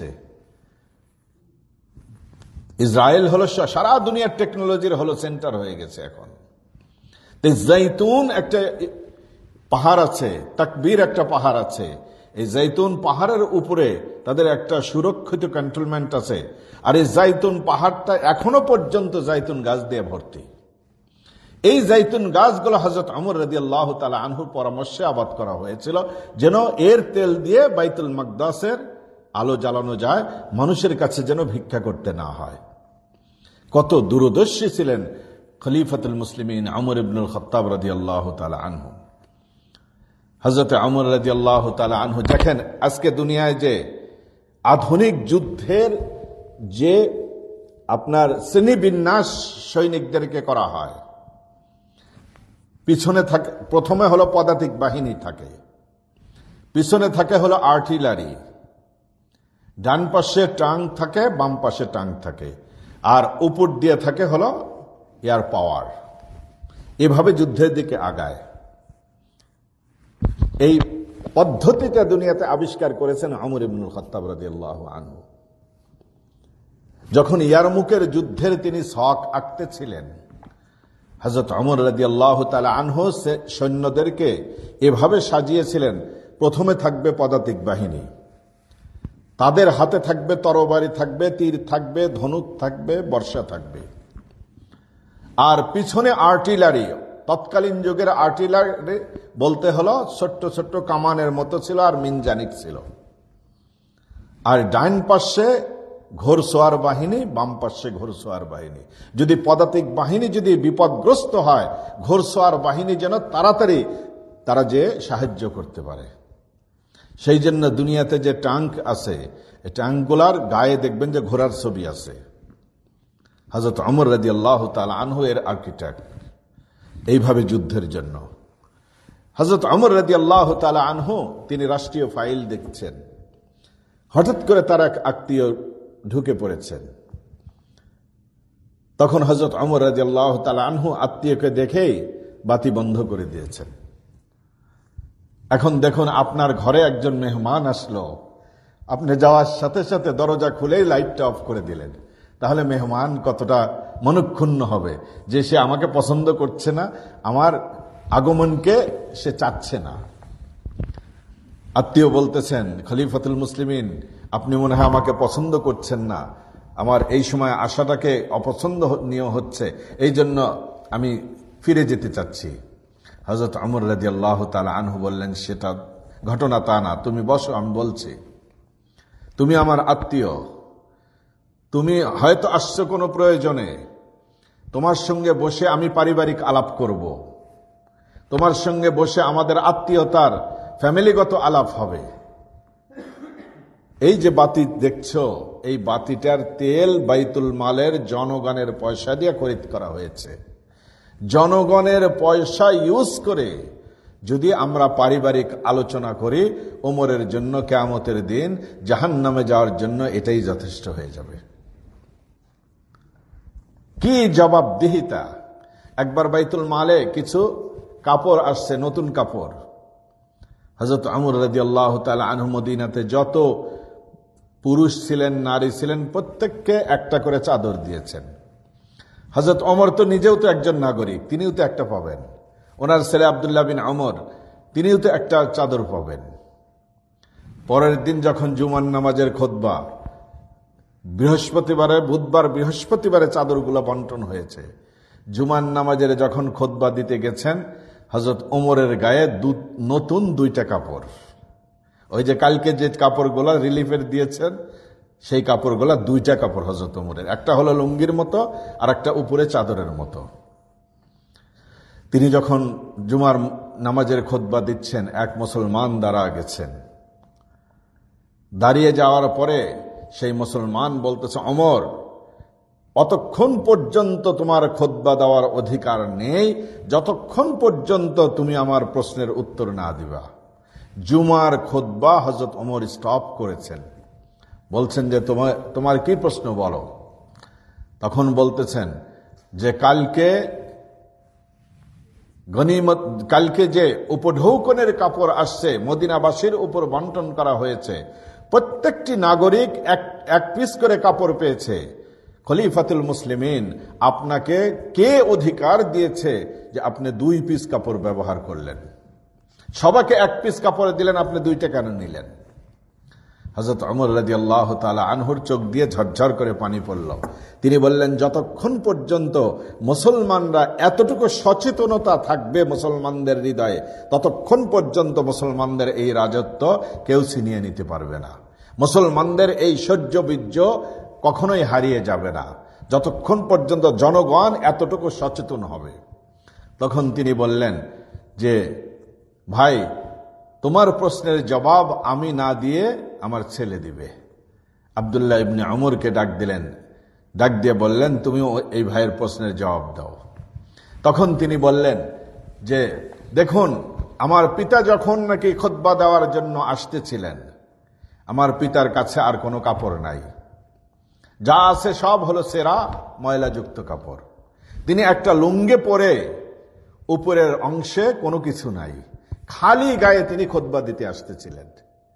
ইসরায়েল হলো সারা দুনিয়ার টেকনোলজির হলো সেন্টার হয়ে গেছে এখন। জৈতুন একটা পাহাড় আছে, তাকবীর একটা পাহাড় আছে। এই জৈতুন পাহাড়ের উপরে তাদের একটা সুরক্ষিত ক্যান্টনমেন্ট আছে। আর এই জৈতুন পাহাড়টা এখনো পর্যন্ত জৈতুন গাছ দিয়ে ভর্তি। এই জৈতুন গাছগুলো হযরত ওমর রাদিয়াল্লাহু তাআলা আনহুর পরামর্শে আবাদ করা হয়েছিল, যেন এর তেল দিয়ে বাইতুল মাকদাসের আলো জ্বালানো যায়, মানুষের কাছে যেন ভিক্ষা করতে না হয়। কত দূরদর্শী ছিলেন খলিফাতুল মুসলিমিন ওমর ইবনুল খাত্তাব রাদিয়াল্লাহু তাআলা আনহু। হযরত ওমর রাদিয়াল্লাহু তাআলা আনহু দেখেন আজকে দুনিয়ায় যে আধুনিক যুদ্ধের যে আপনার শ্রেণীবিন্যাস সৈনিকদেরকে করা হয়, পিছনে থাকে প্রথমে হলো পদাতিক বাহিনী থাকে, পিছনে থাকে হলো আর্টিলারি, ডান পাশে ট্যাঙ্ক থাকে, বাম পাশে ট্যাঙ্ক থাকে, আর উপর দিয়ে থাকে হলো এয়ার পাওয়ার। এভাবে যুদ্ধের দিকে আগায়। এই পদ্ধতিটা দুনিয়াতে আবিষ্কার করেছেন ওমর ইবনুল খাত্তাব রাদিয়াল্লাহু আনহু। যখন ইয়ারমুকের যুদ্ধের তিনি ছক আঁকতেছিলেন, হযরত ওমর রাদিয়াল্লাহু তাআলা আনহু সৈন্যদেরকে এভাবে সাজিয়েছিলেন, প্রথমে থাকবে পদাতিক বাহিনী, তাদের হাতে থাকবে তরবারি, থাকবে তীর, থাকবে ধনুক, থাকবে বর্ষা থাকবে, আর পিছনে আর্টিলারি। তৎকালীন যুগের আর্টিলারি বলতে হলো ছোট্ট ছোট্ট কামানের মতো ছিল, আর মিনজানিক ছিল। আর ডাইন পাশে ঘোড়সওয়ার বাহিনী, বাম পাশে ঘোড়সওয়ার বাহিনী। যদি পদাতিক বাহিনী যদি বিপদগ্রস্ত হয়, ঘোড়সওয়ার বাহিনী যেন তাড়াতাড়ি তারা যে সাহায্য করতে পারে। সেই জন্য দুনিয়াতে যে ট্যাঙ্ক আছে, এই ট্যাঙ্কগুলার গায়ে দেখবেন যে ঘোড়ার ছবি আছে। হযরত ওমর রাদিয়াল্লাহু তাআলা আনহু এর আর্কিটেক্ট এইভাবে যুদ্ধের জন্য। হযরত ওমর রাদিয়াল্লাহু তাআলা আনহু তিনি রাষ্ট্রীয় ফাইল দেখছেন, হঠাৎ করে তার এক আত্মীয় ঢুকে পড়েছেন। তখন হযরত ওমর রাদিয়াল্লাহু তাআলা আনহু আত্মীয়কে দেখেই বাতি বন্ধ করে দিয়েছেন। এখন দেখুন আপনার ঘরে একজন মেহমান আসলো, আপনি যাওয়ার সাথে সাথে দরজা খুলেই লাইটটা অফ করে দিলেন, তাহলে মেহমান কতটা মনক্ষুণ্ণ হবে যে সে আমাকে পছন্দ করছে না, আমার আগমনকে সে চাচ্ছে না। আত্মীয় বলতেছেন, খলিফাতুল মুসলিমিন, আপনি মনে হয় আমাকে পছন্দ করছেন না, আমার এই সময় আশাটাকে অপছন্দনীয় হচ্ছে, এই জন্য আমি ফিরে যেতে চাচ্ছি। হযরত ওমর রাদিয়াল্লাহু তাআলা আনহু বললেন, সেটা ঘটনা তা না, তুমি বসো, আমি বলছি। তুমি আমার আত্মীয়, তুমি হয়তো আসছো কোনো প্রয়োজনে, তোমার সঙ্গে বসে আমি পারিবারিক আলাপ করব, তোমার সঙ্গে বসে আমাদের আত্মীয়তার ফ্যামিলিগত আলাপ হবে। এই যে বাতি দেখছো, এই বাতিটার তেল বাইতুল মালের জনগণের পয়সা দিয়ে খরিদ করা হয়েছে। জনগণের পয়সা ইউজ করে যদি আমরা পারিবারিক আলোচনা করি, ওমরের জন্য কিয়ামতের দিন জাহান্নামে যাওয়ার জন্য এটাই যথেষ্ট হয়ে যাবে। কি জবাবদিহিতা! একবার বাইতুল মালে কিছু কাপড় আসছে, নতুন কাপড়। হযরত ওমর রাদিয়াল্লাহু তাআলা আনহু মদিনাতে যত পুরুষ ছিলেন, নারী ছিলেন, প্রত্যেককে একটা করে চাদর দিয়েছেন। হযরত ওমর তো নিজেও তো একজন নাগরিক, তিনিও তো একটা পাবেন। ওনার ছেলে আব্দুল্লাহ বিন ওমর, তিনিও তো একটা চাদর পাবেন। পরের দিন যখন জুমার নামাজের খুতবা, বৃহস্পতিবারে, বুধবার বৃহস্পতিবারে চাদরগুলো বন্টন হয়েছে। জুমার নামাজের যখন খুতবা দিতে গেছেন, হযরত ওমরের গায়ে নতুন দুইটা কাপড়। ওই যে কালকে যে কাপড়গুলা রিলিফের দিয়েছেন, সেই কাপড়গুলা দুইটা কাপড় হযরত ওমরের, একটা হলো লুঙ্গির মতো আর একটা উপরে চাদরের মতো। তিনি যখন জুমার নামাজের খুতবা দিচ্ছেন, এক মুসলমান দাঁড়া গেছেন। দাঁড়িয়ে যাওয়ার পরে সেই মুসলমান বলতেছে, ওমর, অতক্ষণ পর্যন্ত তোমার খুতবা দেওয়ার অধিকার নেই যতক্ষণ পর্যন্ত তুমি আমার প্রশ্নের উত্তর না দিবা। জুমার খুতবা হযরত ওমর স্টপ করেছেন, বলছেন যে তোমার তোমার কি প্রশ্ন বলো। তখন বলতেছেন যে কালকে গনিমত, কালকে যে উপঢৌকনের কাপড় আসছে, মদিনাবাসীর উপর বন্টন করা হয়েছে, প্রত্যেকটি নাগরিক এক এক পিস করে কাপড় পেয়েছে। খলিফাতুল মুসলিমিন, আপনাকে কে অধিকার দিয়েছে যে আপনি দুই পিস কাপড় ব্যবহার করলেন? সবাইকে এক পিস কাপড় দিলেন, আপনি দুইটা কেন নিলেন? হযরত ওমর রাদিয়াল্লাহু তাআলা আনহুর চোখ দিয়ে ঝরঝর করে পানি পড়ল। তিনি বললেন, যতক্ষণ পর্যন্ত মুসলমানরা এতটুকু সচেতনতা থাকবে মুসলমানদের হৃদয়ে, ততক্ষণ পর্যন্ত মুসলমানদের এই রাজত্ব কেউ ছিনিয়ে নিতে পারবে না। মুসলমানদের এই সহ্য বীর্য কখনোই হারিয়ে যাবে না, যতক্ষণ পর্যন্ত জনগণ এতটুকু সচেতন হবে। তখন তিনি বললেন যে, ভাই, তোমার প্রশ্নের জবাব আমি না দিয়ে আমার ছেলে দিবে। আব্দুল্লাহ ইবনে ওমরকে ডাক দিলেন, ডাক দিয়ে বললেন, তুমি এই ভাইয়ের প্রশ্নের জবাব দাও। তখন তিনি বললেন যে, দেখুন, আমার পিতা যখন নাকি খুতবা দেওয়ার জন্য আসতেছিলেন, আমার পিতার কাছে আর কোনো কাপড় নাই, যা আছে সব হলো সেরা ময়লাযুক্ত কাপড়। তিনি একটা লুঙ্গি পরে, উপরের অংশে কোনো কিছু নাই, খালি গায়ে তিনি খুতবা দিতে আসতেছিলেন।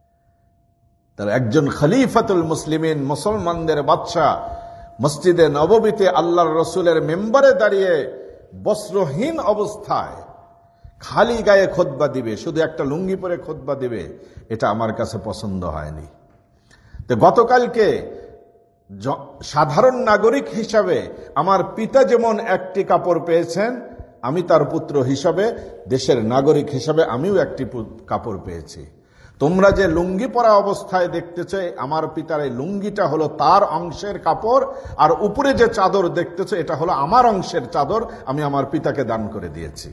তার একজন খলিফাতুল মুসলিমিন, মুসলমানদের বাদশা, মসজিদে নববীতে আল্লাহর রসুলের মেম্বারে দাঁড়িয়ে বস্ত্রহীন অবস্থায় খালি গায়ে খুতবা দিবে, শুধু একটা লুঙ্গি পরে খুতবা দিবে, এটা আমার কাছে পছন্দ হয়নি। তো গতকালকে সাধারণ নাগরিক হিসাবে আমার পিতা যেমন একটি কাপড় পেয়েছেন, আমি তার পুত্র হিসাবে, দেশের নাগরিক হিসাবে আমিও একটি কাপড় পেয়েছি। তোমরা যে লুঙ্গি পরা অবস্থায় দেখতেছ, আমার পিতার এই লুঙ্গিটা হলো তার অংশের কাপড়, আর উপরে যে চাদর দেখতেছ, এটা হলো আমার অংশের চাদর, আমি আমার পিতাকে দান করে দিয়েছি।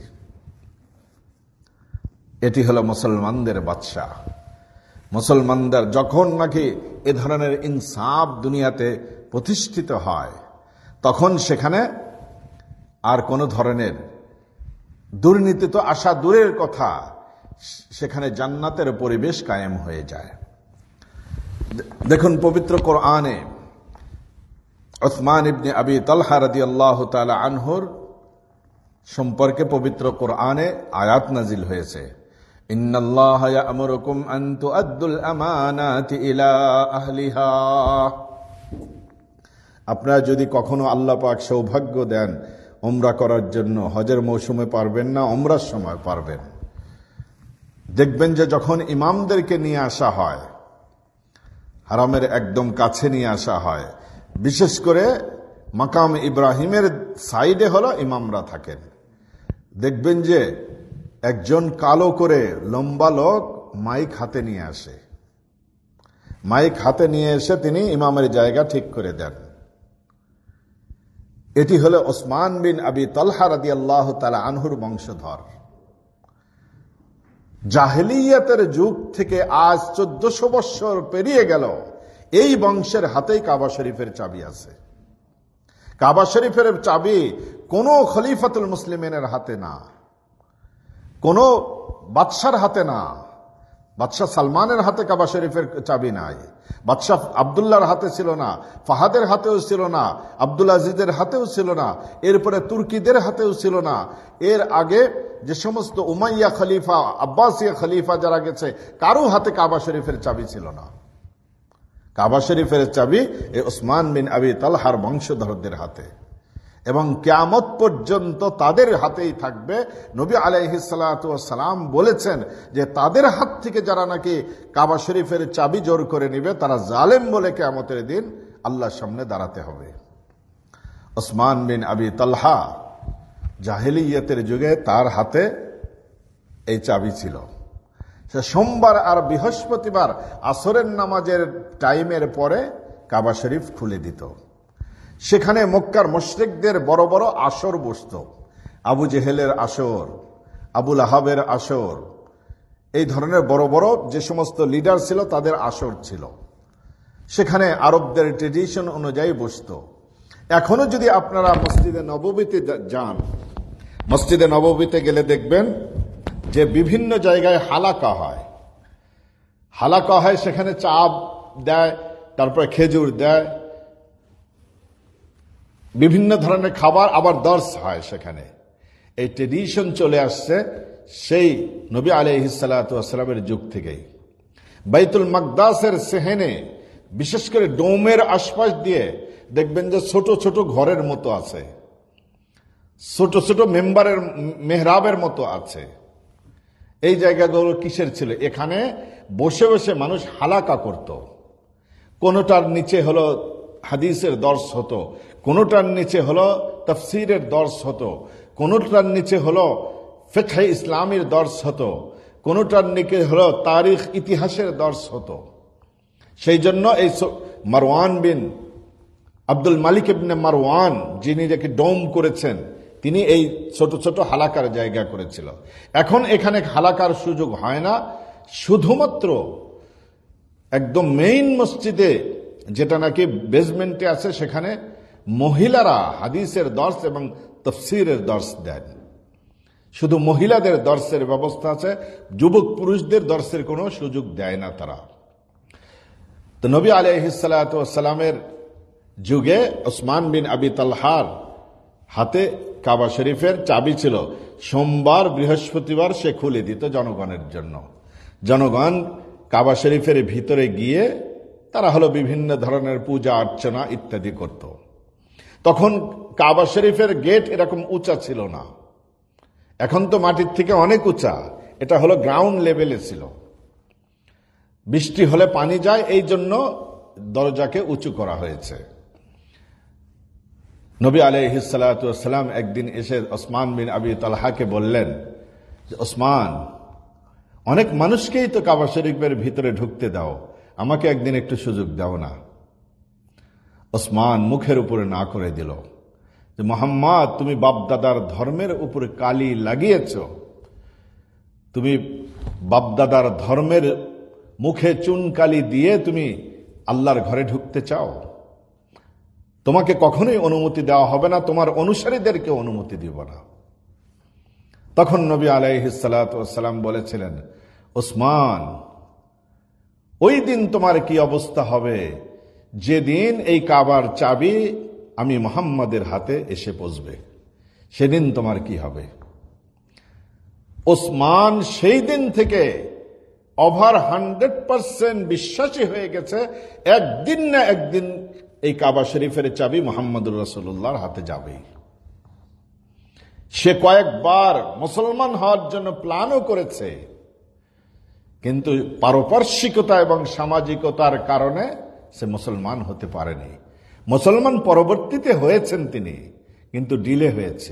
এটি হলো মুসলমানদের বাদশাহ। মুসলমানদের যখন নাকি এ ধরনের ইনসাফ দুনিয়াতে প্রতিষ্ঠিত হয়, তখন সেখানে আর কোন ধরনের দুর্নীতি তো আসা দূরের কথা, সেখানে জান্নাতের পরিবেশ কায়েম হয়ে যায়। দেখুন, পবিত্র কোরআনে উসমান ইবনে আবি তালহা রাদিয়াল্লাহু তাআলা আনহুর সম্পর্কে পবিত্র কোরআনে আয়াত নাজিল হয়েছে, ইন্নাল্লাহা ইয়া'মুরুকুম আন তুআদ্দুল আমানাতি ইলা আহলিহা। আপনারা যদি কখনো আল্লাহ পাক সৌভাগ্য দেন উমরা করার জন্য, হজের মৌসুমে পারবেন না, উমরার সময় পারবেন, দেখবেন যে যখন ইমামদেরকে নিয়ে আসা হয়, হারামের একদম কাছে নিয়ে আসা হয়, বিশেষ করে মাকাম ইব্রাহিমের সাইডে হলো ইমামরা থাকেন, দেখবেন যে একজন কালো করে লম্বা লোক মাইক হাতে নিয়ে আসে, মাইক হাতে নিয়ে এসে তিনি ইমামের জায়গা ঠিক করে দেন। এটি হলো ওসমান বিন আবি তালহা রাদিয়াল্লাহু তাআলা আনহুর বংশধর। জাহেলিয়াতের যুগ থেকে আজ চোদ্দশো বৎসর পেরিয়ে গেল, এই বংশের হাতেই কাবা শরীফের চাবি আছে। কাবা শরীফের চাবি কোন খলিফাতুল মুসলিমিনের হাতে না, কোন বাদশার হাতে না, বাদশাহ সালমানের হাতে কাবা শরীফের চাবি নাই, বাদশাহ আবদুল্লাহর হাতে ছিল না, ফাহাদের হাতেও ছিল না, আব্দুল আজিজের হাতেও ছিল না, এরপরে তুর্কিদের হাতেও ছিল না। এর আগে যে সমস্ত উমাইয়া খলিফা, আব্বাসিয়া খলিফা যারা গেছে, কারো হাতে কাবা শরীফের চাবি ছিল না। কাবা শরীফের চাবি এই ওসমান বিন আবি তালহার বংশধরদের হাতে, এবং কিয়ামত পর্যন্ত তাদের হাতেই থাকবে। নবী আলাইহিস সালাতু ওয়াস সালাম বলেছেন যে তাদের হাত থেকে যারা নাকি কাবা শরীফের চাবি জোর করে নেবে, তারা জালেম বলে কিয়ামতের দিন আল্লাহর সামনে দাঁড়াতে হবে। ওসমান বিন আবি তালহা জাহেলিয়াতের যুগে তার হাতে এই চাবি ছিল। সে সোমবার আর বৃহস্পতিবার আসরের নামাজের টাইমের পরে কাবা শরীফ খুলে দিত। সেখানে মক্কার মুশরিকদের বড় বড় আসর বসত। আবু জেহেলের আসর, আবুল আহাবের আসর, এই ধরনের বড় বড় যে সমস্ত লিডার ছিল তাদের আসর ছিল। সেখানে আরবদের ট্রেডিশন অনুযায়ী বসত। এখনো যদি আপনারা মসজিদে নববীতে যান, মসজিদে নববীতে গেলে দেখবেন যে বিভিন্ন জায়গায় হালাকা হয়। হালাকা হয়, সেখানে চা দেয়, তারপরে খেজুর দেয়, বিভিন্ন ধরনের খাবার, আবার দর্স হয় সেখানে। এই ট্রেডিশন চলে আসছে সেই নবী আলাইহিস সালাতু ওয়াস সালামের যুগ থেকেই। বাইতুল মাকদাসের সেহেনে, বিশেষ করে ডোমের আশপাশ দিয়ে দেখবেন যে ছোট ছোট ঘরের মতো আছে, ছোট ছোট মেম্বারের মেহরাবের মতো আছে। এই জায়গাগুলো কিসের ছিল? এখানে বসে বসে মানুষ হালাকা করত। কোনোটার নিচে হলো হাদিসের দর্শ হতো, কোনোটার নিচে হলো তাফসীরের দর্শ হতো, কোনোটার নিচে হলো ফিকহে ইসলামের দর্শ হতো, কোনোটার নিচে হলো তারিখ ইতিহাসের দর্শ হতো। সেই জন্য এই মারওয়ান বিন আব্দুল মালিক ইবনে মারওয়ান, যিনি যাকে ডোম করেছেন, তিনি এই ছোট ছোট হালাকার জায়গা করেছিল। এখন এখানে হালাকার সুযোগ হয় না, শুধুমাত্র একদম মেইন মসজিদে, যেটা নাকি বেসমেন্টে আছে, সেখানে মহিলারা হাদিসের দর্শ এবং তাফসীরের দর্শ দেন। শুধু মহিলাদের দর্শের ব্যবস্থা আছে, যুবক পুরুষদের দর্শের কোনো সুযোগ দেয় না তারা। তো নবী আলাইহিস সালাতু ওয়াস সালামের যুগে ওসমান বিন আবি তালহার হাতে কাবা শরীফের চাবি ছিল। সোমবার বৃহস্পতিবার সে খুলে দিত জনগণের জন্য। জনগণ কাবা শরীফের ভিতরে গিয়ে তারা হলো বিভিন্ন ধরনের পূজা অর্চনা ইত্যাদি করত। তখন কাবা শরীফের গেট এরকম উঁচা ছিল না, এখন তো মাটির থেকে অনেক উঁচা। এটা হলো গ্রাউন্ড লেভেলে ছিল। বৃষ্টি হলে পানি যায়, এই জন্য দরজাকে উঁচু করা হয়েছে। নবী আলাইহিস সালাতু ওয়াস সালাম একদিন এসে ওসমান বিন আবি তালহাকে বললেন যে, ওসমান, অনেক মানুষকেই তো কাবা শরীফের ভিতরে ঢুকতে দাও, আমাকে একদিন একটু সুযোগ দাও না। ওসমান মুখের উপরে না করে দিল যে, মুহাম্মদ, তুমি বাপদাদার ধর্মের উপরে কালি লাগিয়েছ, তুমি বাপদাদার ধর্মের মুখে চুন কালি দিয়ে তুমি আল্লাহর ঘরে ঢুকতে চাও? তোমাকে কখনোই অনুমতি দেওয়া হবে না, তোমার অনুসারীদেরকে অনুমতি দিব না। তখন নবী আলাইহিস সালাতু ওয়াস সালাম বলেছিলেন, ওসমান, ওই দিন তোমার কি অবস্থা হবে যেদিন এই কাবার চাবি আমি মুহাম্মাদের হাতে এসে পৌঁছবে, সেদিন তোমার কি হবে? ওসমান সেই দিন থেকে ওভার হান্ড্রেড পার্সেন্ট বিশ্বাসী হয়ে গেছে, একদিন না একদিন এই কাবা শরীফের চাবি মুহাম্মদুর রাসূলুল্লাহর হাতে যাবে। সে কয়েকবার মুসলমান হওয়ার জন্য প্ল্যানও করেছে, কিন্তু পারপার্শ্বিকতা এবং সামাজিকতার কারণে সে মুসলমান হতে পারেনি। মুসলমান পরবর্তীতে হয়েছেন তিনি, কিন্তু ডিলে হয়েছে।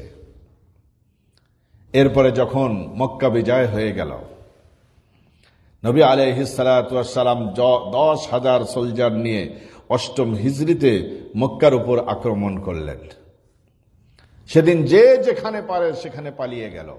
এরপরে যখন মক্কা বিজয় হয়ে গেল, নবী আলাইহিস সালাতু ওয়াস সালাম দশ হাজার সোলজার নিয়ে অষ্টম হিজরিতে মক্কার উপর আক্রমণ করলেন। সেদিন যে যেখানে পারে সেখানে পালিয়ে গেল।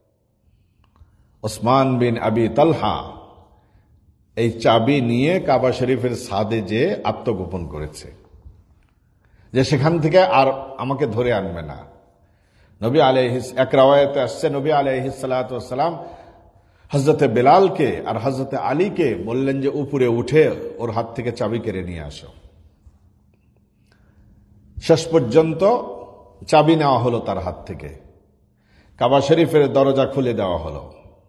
ওসমান বিন আবি তালহা এই চাবি নিয়ে কাবা শরীফের ছাদে যে আত্মগোপন করেছে, যে সেখান থেকে আর আমাকে ধরে আনবে না। নবী আলাইহিস এক রাওয়ায়াতে আসছে, নবী আলাইহিস সালাতু ওয়াস সালাম হযরতে বেলালকে আর হযরতে আলীকে বললেন যে উপরে উঠে ওর হাত থেকে চাবি কেড়ে নিয়ে আসো। শেষ পর্যন্ত চাবি নেওয়া হলো তার হাত থেকে, কাবা শরীফের দরজা খুলে দেওয়া হলো।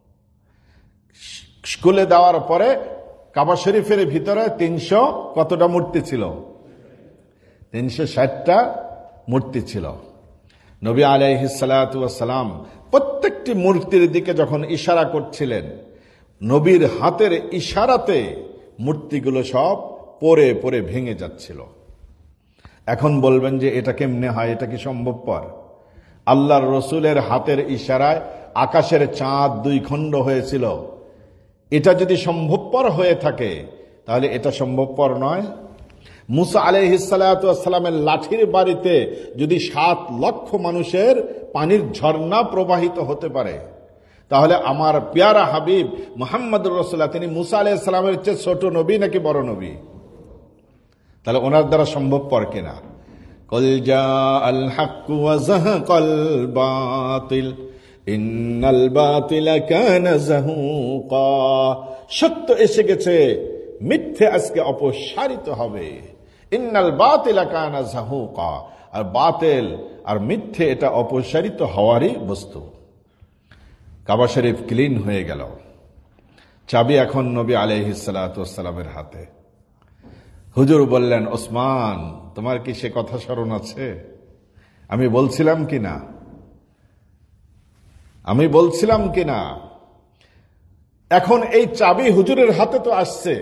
খুলে দেওয়ার পরে কাবা শরীফের ভিতরে তিনশো কতটা মূর্তি ছিল? তিনশো ষাটটা মূর্তি ছিল। নবী আলাইহিস সালাতু ওয়াস সালাম প্রত্যেকটি মূর্তির দিকে যখন ইশারা করছিলেন, নবীর হাতের ইশারাতে মূর্তিগুলো সব পরে পরে ভেঙে যাচ্ছিল। এখন বলবেন যে এটা কেমনে হয়, এটা কি সম্ভবপর? আল্লাহর রসুলের হাতের ইশারায় আকাশের চাঁদ দুই খণ্ড হয়েছিল। এটা যদি সম্ভবপর হয়ে থাকে তাহলে এটা সম্ভবপর নয়? মুসা আলাইহিস সালাতু ওয়াস সালামের লাঠির বাড়িতে যদি সাত লক্ষ মানুষের পানির ঝর্ণা প্রবাহিত হতে পারে, তাহলে আমার পেয়ারা হাবিব মুহাম্মদুর রাসূলুল্লাহ তিনি মুসা আলাইহিস সালামের চেয়ে ছোট নবী নাকি বড় নবী? তাহলে ওনার দ্বারা সম্ভবপর কিনা? কুল জাআল হাক্কু ওয়া যাহাকাল বাতিল ইন্নাল বাতিলা কানা যাহুকা। সত্য এসে গেছে, মিথ্যে আজকে অপসারিত হবে। ইন্নাল বাতিলা কানা যাহুকা, আর বাতিল আর মিথ্যে এটা অপসারিত হওয়ারই বস্তু। কাবা শরীফ ক্লিন হয়ে গেল, চাবি এখন নবী আলাইহিস সালাতু ওয়াস সালামের হাতে। হুজুর বললেন, ওসমান তোমার কি সে কথা স্মরণ আছে? আমি বলছিলাম কিনা আমি বলছিলাম কিনা এখন এই চাবি হুজুরের হাতে তো আসছে।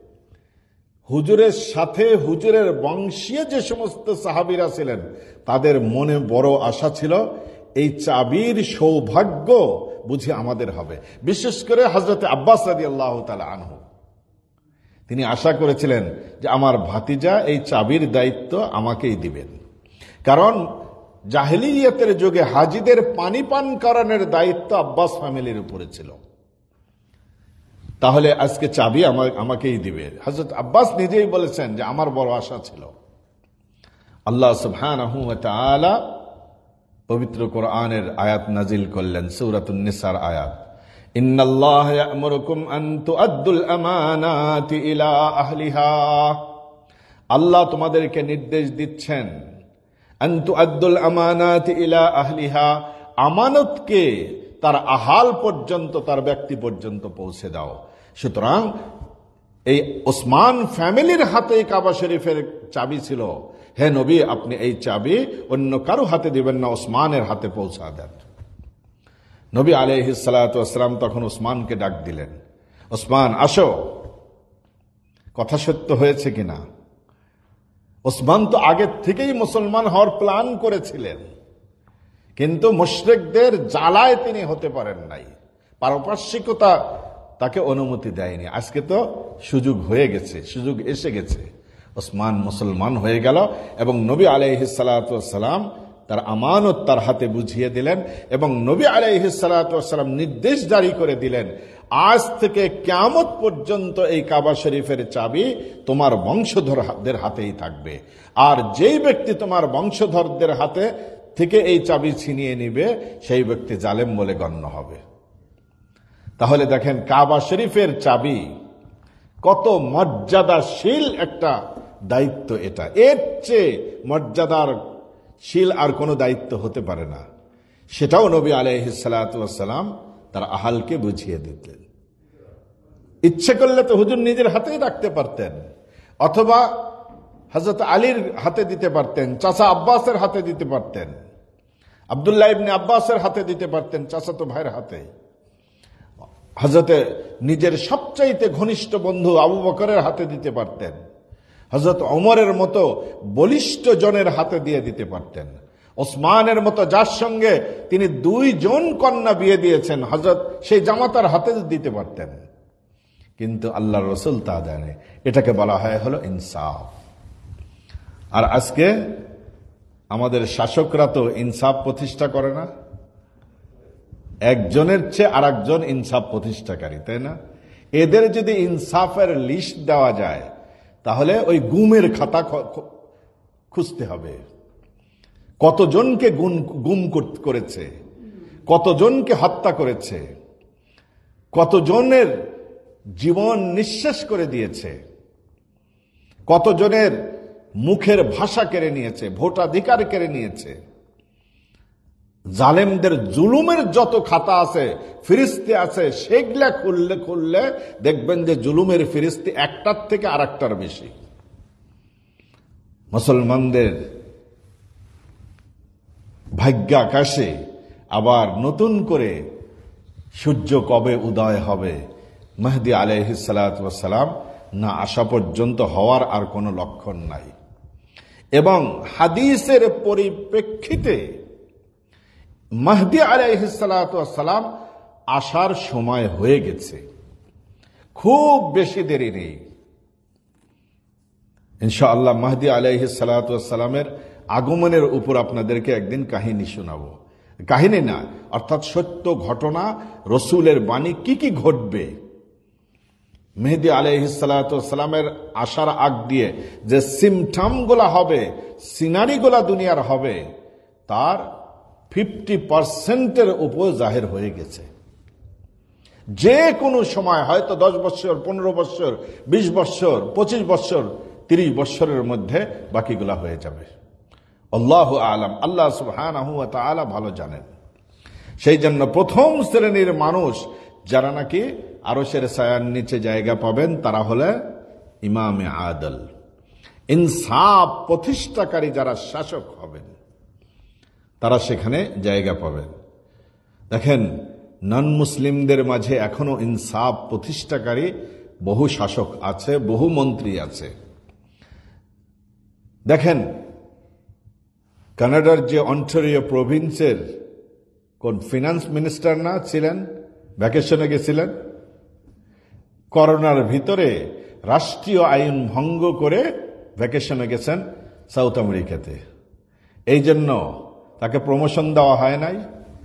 হুজুরের সাথে হুজুরের বংশীয় যে সমস্ত সাহাবীরা ছিলেন তাদের মনে বড় আশা ছিল এই চাবির সৌভাগ্য বুঝি আমাদের হবে। বিশেষ করে হযরত আব্বাস রাদিয়াল্লাহু তাআলা আনহু, তিনি আশা করেছিলেন যে আমার ভাতিজা এই চাবির দায়িত্ব আমাকেই দিবেন। কারণ জাহেলিয়াতের যুগে হাজিদের পানি পান করানোর দায়িত্ব আব্বাস ফ্যামিলির উপরে ছিল। তাহলে আজকে চাবি আমাকেই দিবে। হযরত আব্বাস নিজেই বলেছেন যে আমার বড় আশা ছিল। আল্লাহ সুবহানাহু ওয়া তাআলা পবিত্র কোরআনের আয়াত নাজিল করলেন, সূরাতুন নিসার আয়াত, ইন্নাল্লাহ ইয়া'মুরুকুম আন তুআদ্দুল আমানাতি ইলা আহলিহা। আল্লাহ তোমাদেরকে নির্দেশ দিচ্ছেন, আন তুআদ্দুল আমানাতি ইলা আহলিহা, আমানতকে তার আহাল পর্যন্ত, তার ব্যক্তি পর্যন্ত পৌঁছে দাও। সুতরাং এই ওসমান ফ্যামিলির হাতে কাবা শরীফের চাবি ছিল। হে নবী, আপনি এই চাবি অন্য কারো হাতে দিবেন না, ওসমানের হাতে পৌঁছা দেন। নবী আলাইহিস সালাতু ওয়াস সালাম তখন ওসমানকে ডাক দিলেন, ওসমান আসো, কথা সত্য হয়েছে কিনা? ওসমান তো আগে থেকেই মুসলমান হওয়ার প্ল্যান করেছিলেন, কিন্তু মুশরিকদের জ্বালায় তিনি হতে পারেন নাই, পারপার্শ্বিকতা তাকে অনুমতি দেয়নি। আজকে তো সুযোগ হয়ে গেছে, সুযোগ এসে গেছে, ওসমান মুসলমান হয়ে গেল এবং নবী আলাইহিস সালাতু ওয়াস সালাম তার আমানত তার হাতে বুঝিয়ে দিলেন এবং নবী আলাইহিস সালাতু ওয়াস সালাম নির্দেশ জারি করে দিলেন, আজ থেকে কিয়ামত পর্যন্ত এই কাবা শরীফের চাবি তোমার বংশধরদের হাতেই থাকবে। আর যেই ব্যক্তি তোমার বংশধরদের হাতে থেকে এই চাবি ছিনিয়ে নিবে সেই ব্যক্তি জালেম বলে গণ্য হবে। তাহলে দেখেন কাবা শরীফের চাবি কত মর্যাদাশীল একটা দায়িত্ব। এটা এর চেয়ে মর্যাদার শীল আর কোনো দায়িত্ব হতে পারে না। সেটাও নবী আলাইহিস সালাতু ওয়াস সালাম তার আহালকে বুঝিয়ে দিতেন। ইচ্ছে করলে তো হুজুর নিজের হাতেই রাখতে পারতেন, অথবা হযরত আলীর হাতে দিতে পারতেন, চাচা আব্বাসের হাতে দিতে পারতেন, আব্দুল্লাহ ইবনে আব্বাসের হাতে দিতে পারতেন, চাচাতো ভাইয়ের হাতে, হযরতে নিজের সবচাইতে ঘনিষ্ঠ বন্ধু আবু বকরের হাতে দিতে পারতেন, হযরত ওমরের মতো বলিষ্ঠ জনের হাতে দিয়ে দিতে পারতেন, ওসমানের মতো যার সঙ্গে তিনি দুইজন কন্যা বিয়ে দিয়েছেন হযরত সেই জামাতার হাতে দিতে পারতেন। কিন্তু আল্লাহর রাসূল তা জানে, এটাকে বলা হয় হলো ইনসাফ। আর আজকে আমাদের শাসকরা তো ইনসাফ প্রতিষ্ঠা করে না, একজনের চেয়ে আর একজন ইনসাফ প্রতিষ্ঠাকারী, তাই না? এদের যদি ইনসাফের লিস্ট দেওয়া যায় তাহলে ওই গুমের খাতা খুঁজতে হবে, কতজনকে গুম করেছে, কতজনকে হত্যা করেছে। কতজনের জীবন নিঃশেষ করে দিয়েছে, কতজনের মুখের ভাষা কেড়ে নিয়েছে, ভোটাধিকার কেড়ে নিয়েছে। জালেমদের জুলুমের যত খাতা আছে, ফিরিস্তি আছে, সেগুলা খুললে খুললে দেখবেন যে জুলুমের ফিরিস্তি একটার থেকে আর একটার বেশি। মুসলমানদের ভাগ্যাকাশে আবার নতুন করে সূর্য কবে উদয় হবে, মেহদী আলাইহিস সালাতু ওয়াস সালাম না আসা পর্যন্ত হওয়ার আর কোনো লক্ষণ নাই। এবং হাদিসের পরিপ্রেক্ষিতে মেহদী আলাইহিস সালাতু ওয়াস সালাম আসার সময় হয়ে গেছে, খুব বেশি দেরি নেই। ইনশাআল্লাহ মেহদী আলাইহিস সালাতু ওয়াস সালামের আগমনের উপর আপনাদেরকে একদিন কাহিনী শোনাবো। কাহিনী না, অর্থাৎ সত্য ঘটনা, রসুলের বাণী কি কি ঘটবে। মেহদী আলাইহিস সালাতু ওয়াস সালামের আসার আগ দিয়ে যে সিমটম গুলা হবে, সিনারি গুলা দুনিয়ার হবে, তার ফিফটি পার্সেন্টের উপর জাহির হয়ে গেছে। যে কোনো সময়, হয়তো দশ বছর, পনেরো বছর, বিশ বছর, পঁচিশ বছর, তিরিশ বছরের মধ্যে বাকিগুলা হয়ে যাবে। আল্লাহু আলাম, আল্লাহ সুবহানাহু ওয়া তাআলা ভালো জানেন। সেই জন্য প্রথম শ্রেণীর মানুষ যারা নাকি আরশের ছায়ার নিচে জায়গা পাবেন, তারা হলে ইমামে আদল, ইনসাফ প্রতিষ্ঠাকারী যারা শাসক হবেন, তারা সেখানে জায়গা পাবেন। দেখেন, নন মুসলিমদের মাঝে এখনো ইনসাফ প্রতিষ্ঠাকারী বহু শাসক আছে, বহু মন্ত্রী আছে। দেখেন, কানাডার যে অন্টারিও প্রভিন্সের কোন ফিনান্স মিনিস্টার না ছিলেন, ভ্যাকেশনে গেছিলেন, করোনার ভিতরে রাষ্ট্রীয় আইন ভঙ্গ করে ভ্যাকেশনে গেছেন সাউথ আমেরিকাতে। এই জন্য তাকে প্রমোশন দেওয়া হয় নাই,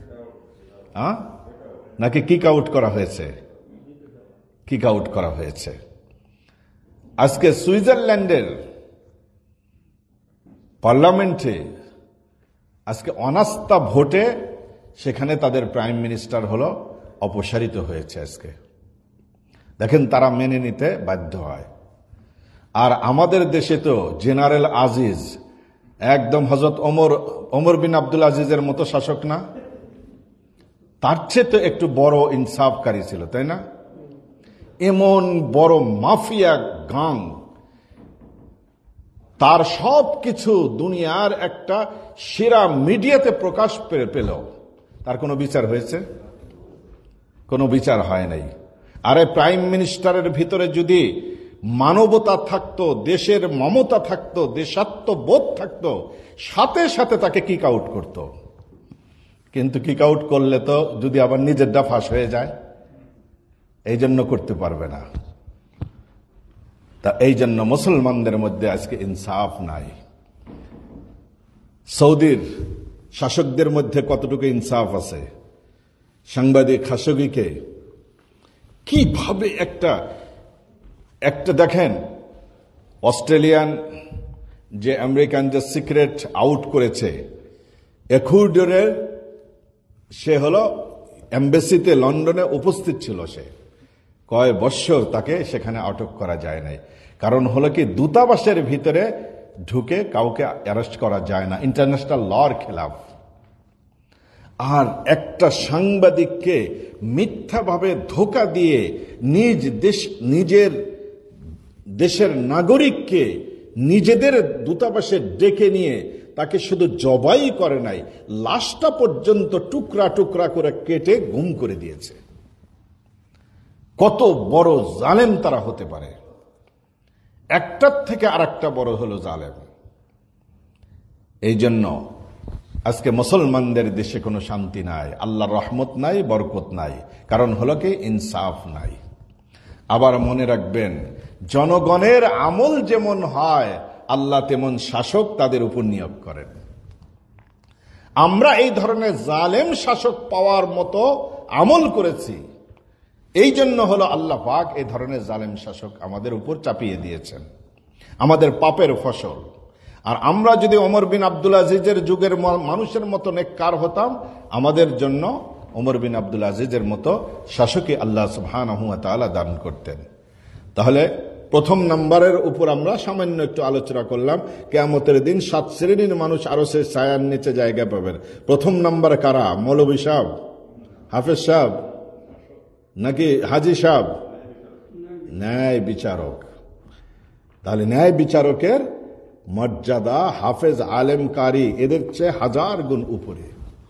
নাকি কিক আউট করা হয়েছে? কিক আউট করা হয়েছে। আজকে সুইজারল্যান্ডের পার্লামেন্টে আজকে অনাস্থা ভোটে সেখানে তাদের প্রাইম মিনিস্টার হলো অপসারিত হয়েছে আজকে। দেখেন, তারা মেনে নিতে বাধ্য হয়। আর আমাদের দেশে তো জেনারেল আজিজ একদম হযরত ওমর ওমর বিন আব্দুল আজিজের মতো শাসক না? তার চেয়ে তো একটু বড় ইনসাফকারী ছিল, তাই না? এমন বড় মাফিয়া গাং, তার সব কিছু দুনিয়ার একটা সেরা মিডিয়াতে প্রকাশ পেল, তার কোনো বিচার হয়েছে? কোনো বিচার হয় নাই। আরে প্রাইম মিনিস্টারের ভিতরে যদি মানবতা থাকতো, দেশের মমতা থাকতো, দেশাত্মবোধ থাকতো, সাথে সাথে তাকে কিক আউট করতো। কিন্তু কিক আউট করলে তো যদি আবার নিজেরটা ফাঁস হয়ে যায়, এই জন্য করতে পারবে না। তা এই জন্য মুসলমানদের মধ্যে আজকে ইনসাফ নাই। সৌদির শাসকদের মধ্যে কতটুকু ইনসাফ আছে? সাংবাদিক খাশোগিকে কিভাবে একটা একটা দেখেন, অস্ট্রেলিয়ান যে আমেরিকান যে সিক্রেট আউট করেছে, ইকুয়েডরের সে হলো এমবেসিতে লন্ডনে উপস্থিত ছিল, সে কয় বৎসর তাকে সেখানে আটক করা যায় নাই। কারণ হলো কি, দূতাবাসের ভিতরে ঢুকে কাউকে অ্যারেস্ট করা যায় না, ইন্টারন্যাশনাল লর খেলাফ। আর একটা সাংবাদিককে মিথ্যাভাবে ধোঁকা দিয়ে নিজ দেশ, নিজের দেশের নাগরিককে নিজেদের দূতাবাসে ডেকে নিয়ে তাকে শুধু জবাই করে নাই, লাশটা পর্যন্ত টুকরা টুকরা করে কেটে গুম করে দিয়েছে। কত বড় জালেম তারা হতে পারে! একটার থেকে আর একটা বড় হলো জালেম। এই জন্য আজকে মুসলমানদের দেশে কোনো শান্তি নাই, আল্লাহর রহমত নাই, বরকত নাই। কারণ হলো কি, ইনসাফ নাই। আবার মনে রাখবেন, জনগণের আমল যেমন হয়, আল্লাহ তেমন শাসক তাদের উপর নিয়োগ করেন। আমরা এই ধরনের জালেম শাসক পাওয়ার মতো আমল করেছি, এই জন্য হলো আল্লাহ পাক এই ধরনের জালেম শাসক আমাদের উপর চাপিয়ে দিয়েছেন, আমাদের পাপের ফসল। আর আমরা যদি ওমর বিন আব্দুল আজিজের যুগের মানুষের মতো নেককার হতাম, আমাদের জন্য ওমর বিন আব্দুল আজিজের মতো শাসকই আল্লাহ সুবহানাহু ওয়া তাআলা দান করতেন। তাহলে প্রথম নাম্বারের উপর আমরা সামান্য একটু আলোচনা করলাম। কিয়ামতের দিন সাত শ্রেণীর মানুষ আরশের ছায়ার নিচে জায়গা পাবেন। প্রথম নাম্বারে কারা? মৌলভী সাহেব, হাফেজ সাহেব, নাকি হাজি সাহেব? ন্যায় বিচারক। তাহলে ন্যায় বিচারকের মর্যাদা হাফেজ, আলেম, কারি এদের চেয়ে হাজার গুণ উপরে।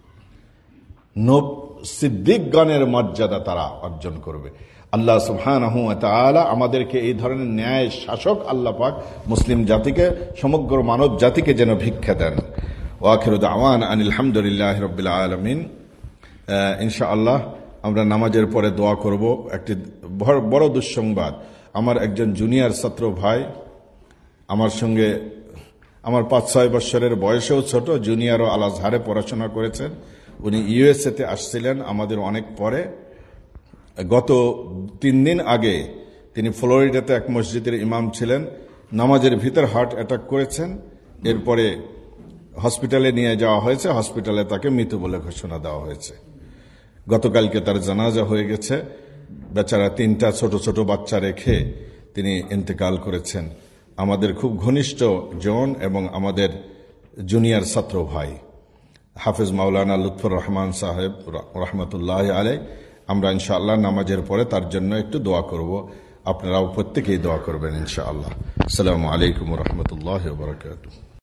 সিদ্দিকগণের মর্যাদা তারা অর্জন করবে। আল্লাহ সুবহানাহু ওয়া তাআলা আমাদেরকে এই ধরনের ন্যায় শাসক আল্লাহ পাক মুসলিম জাতিকে, সমগ্র মানব জাতিকে যেন ভিক্ষা দেন। ওয়া আখিরু দাওয়ানা আনিল হামদুলিল্লাহি রাব্বিল আলামিন। ইনশাআল্লাহ আমরা নামাজের পরে দোয়া করব। একটি বড় দুঃসংবাদ, আমার একজন জুনিয়র ছাত্র ভাই আমার সঙ্গে, আমার পাঁচ ছয় বছরের বয়সেও ছোট, জুনিয়র ও আল আজহারে পড়াশোনা করেছেন। উনি ইউএসএ তে আসছিলেন আমাদের অনেক পরে। গত তিন দিন আগে তিনি ফ্লোরিডাতে এক মসজিদের ইমাম ছিলেন। নামাজের ভিতর হার্ট অ্যাটাক করেছেন। এরপরে হসপিটালে নিয়ে যাওয়া হয়েছে। হসপিটালে তাকে মৃত বলে ঘোষণা দেওয়া হয়েছে। গতকালকে তার জানাজা হয়ে গেছে। বেচারা তিনটা ছোট ছোট বাচ্চা রেখে তিনি ইন্তেকাল করেছেন। আমাদের খুব ঘনিষ্ঠ জন এবং আমাদের জুনিয়র ছাত্র ভাই হাফেজ মাওলানা লুৎফর রহমান সাহেব রহমতুল্লাহ আলাই। আমরা ইনশাআল্লাহ নামাজের পরে তার জন্য একটু দোয়া করব। আপনারাও প্রত্যেকেই দোয়া করবেন ইনশাআল্লাহ। আসসালামু আলাইকুম ওয়া রাহমাতুল্লাহি ওয়া বারাকাতুহু।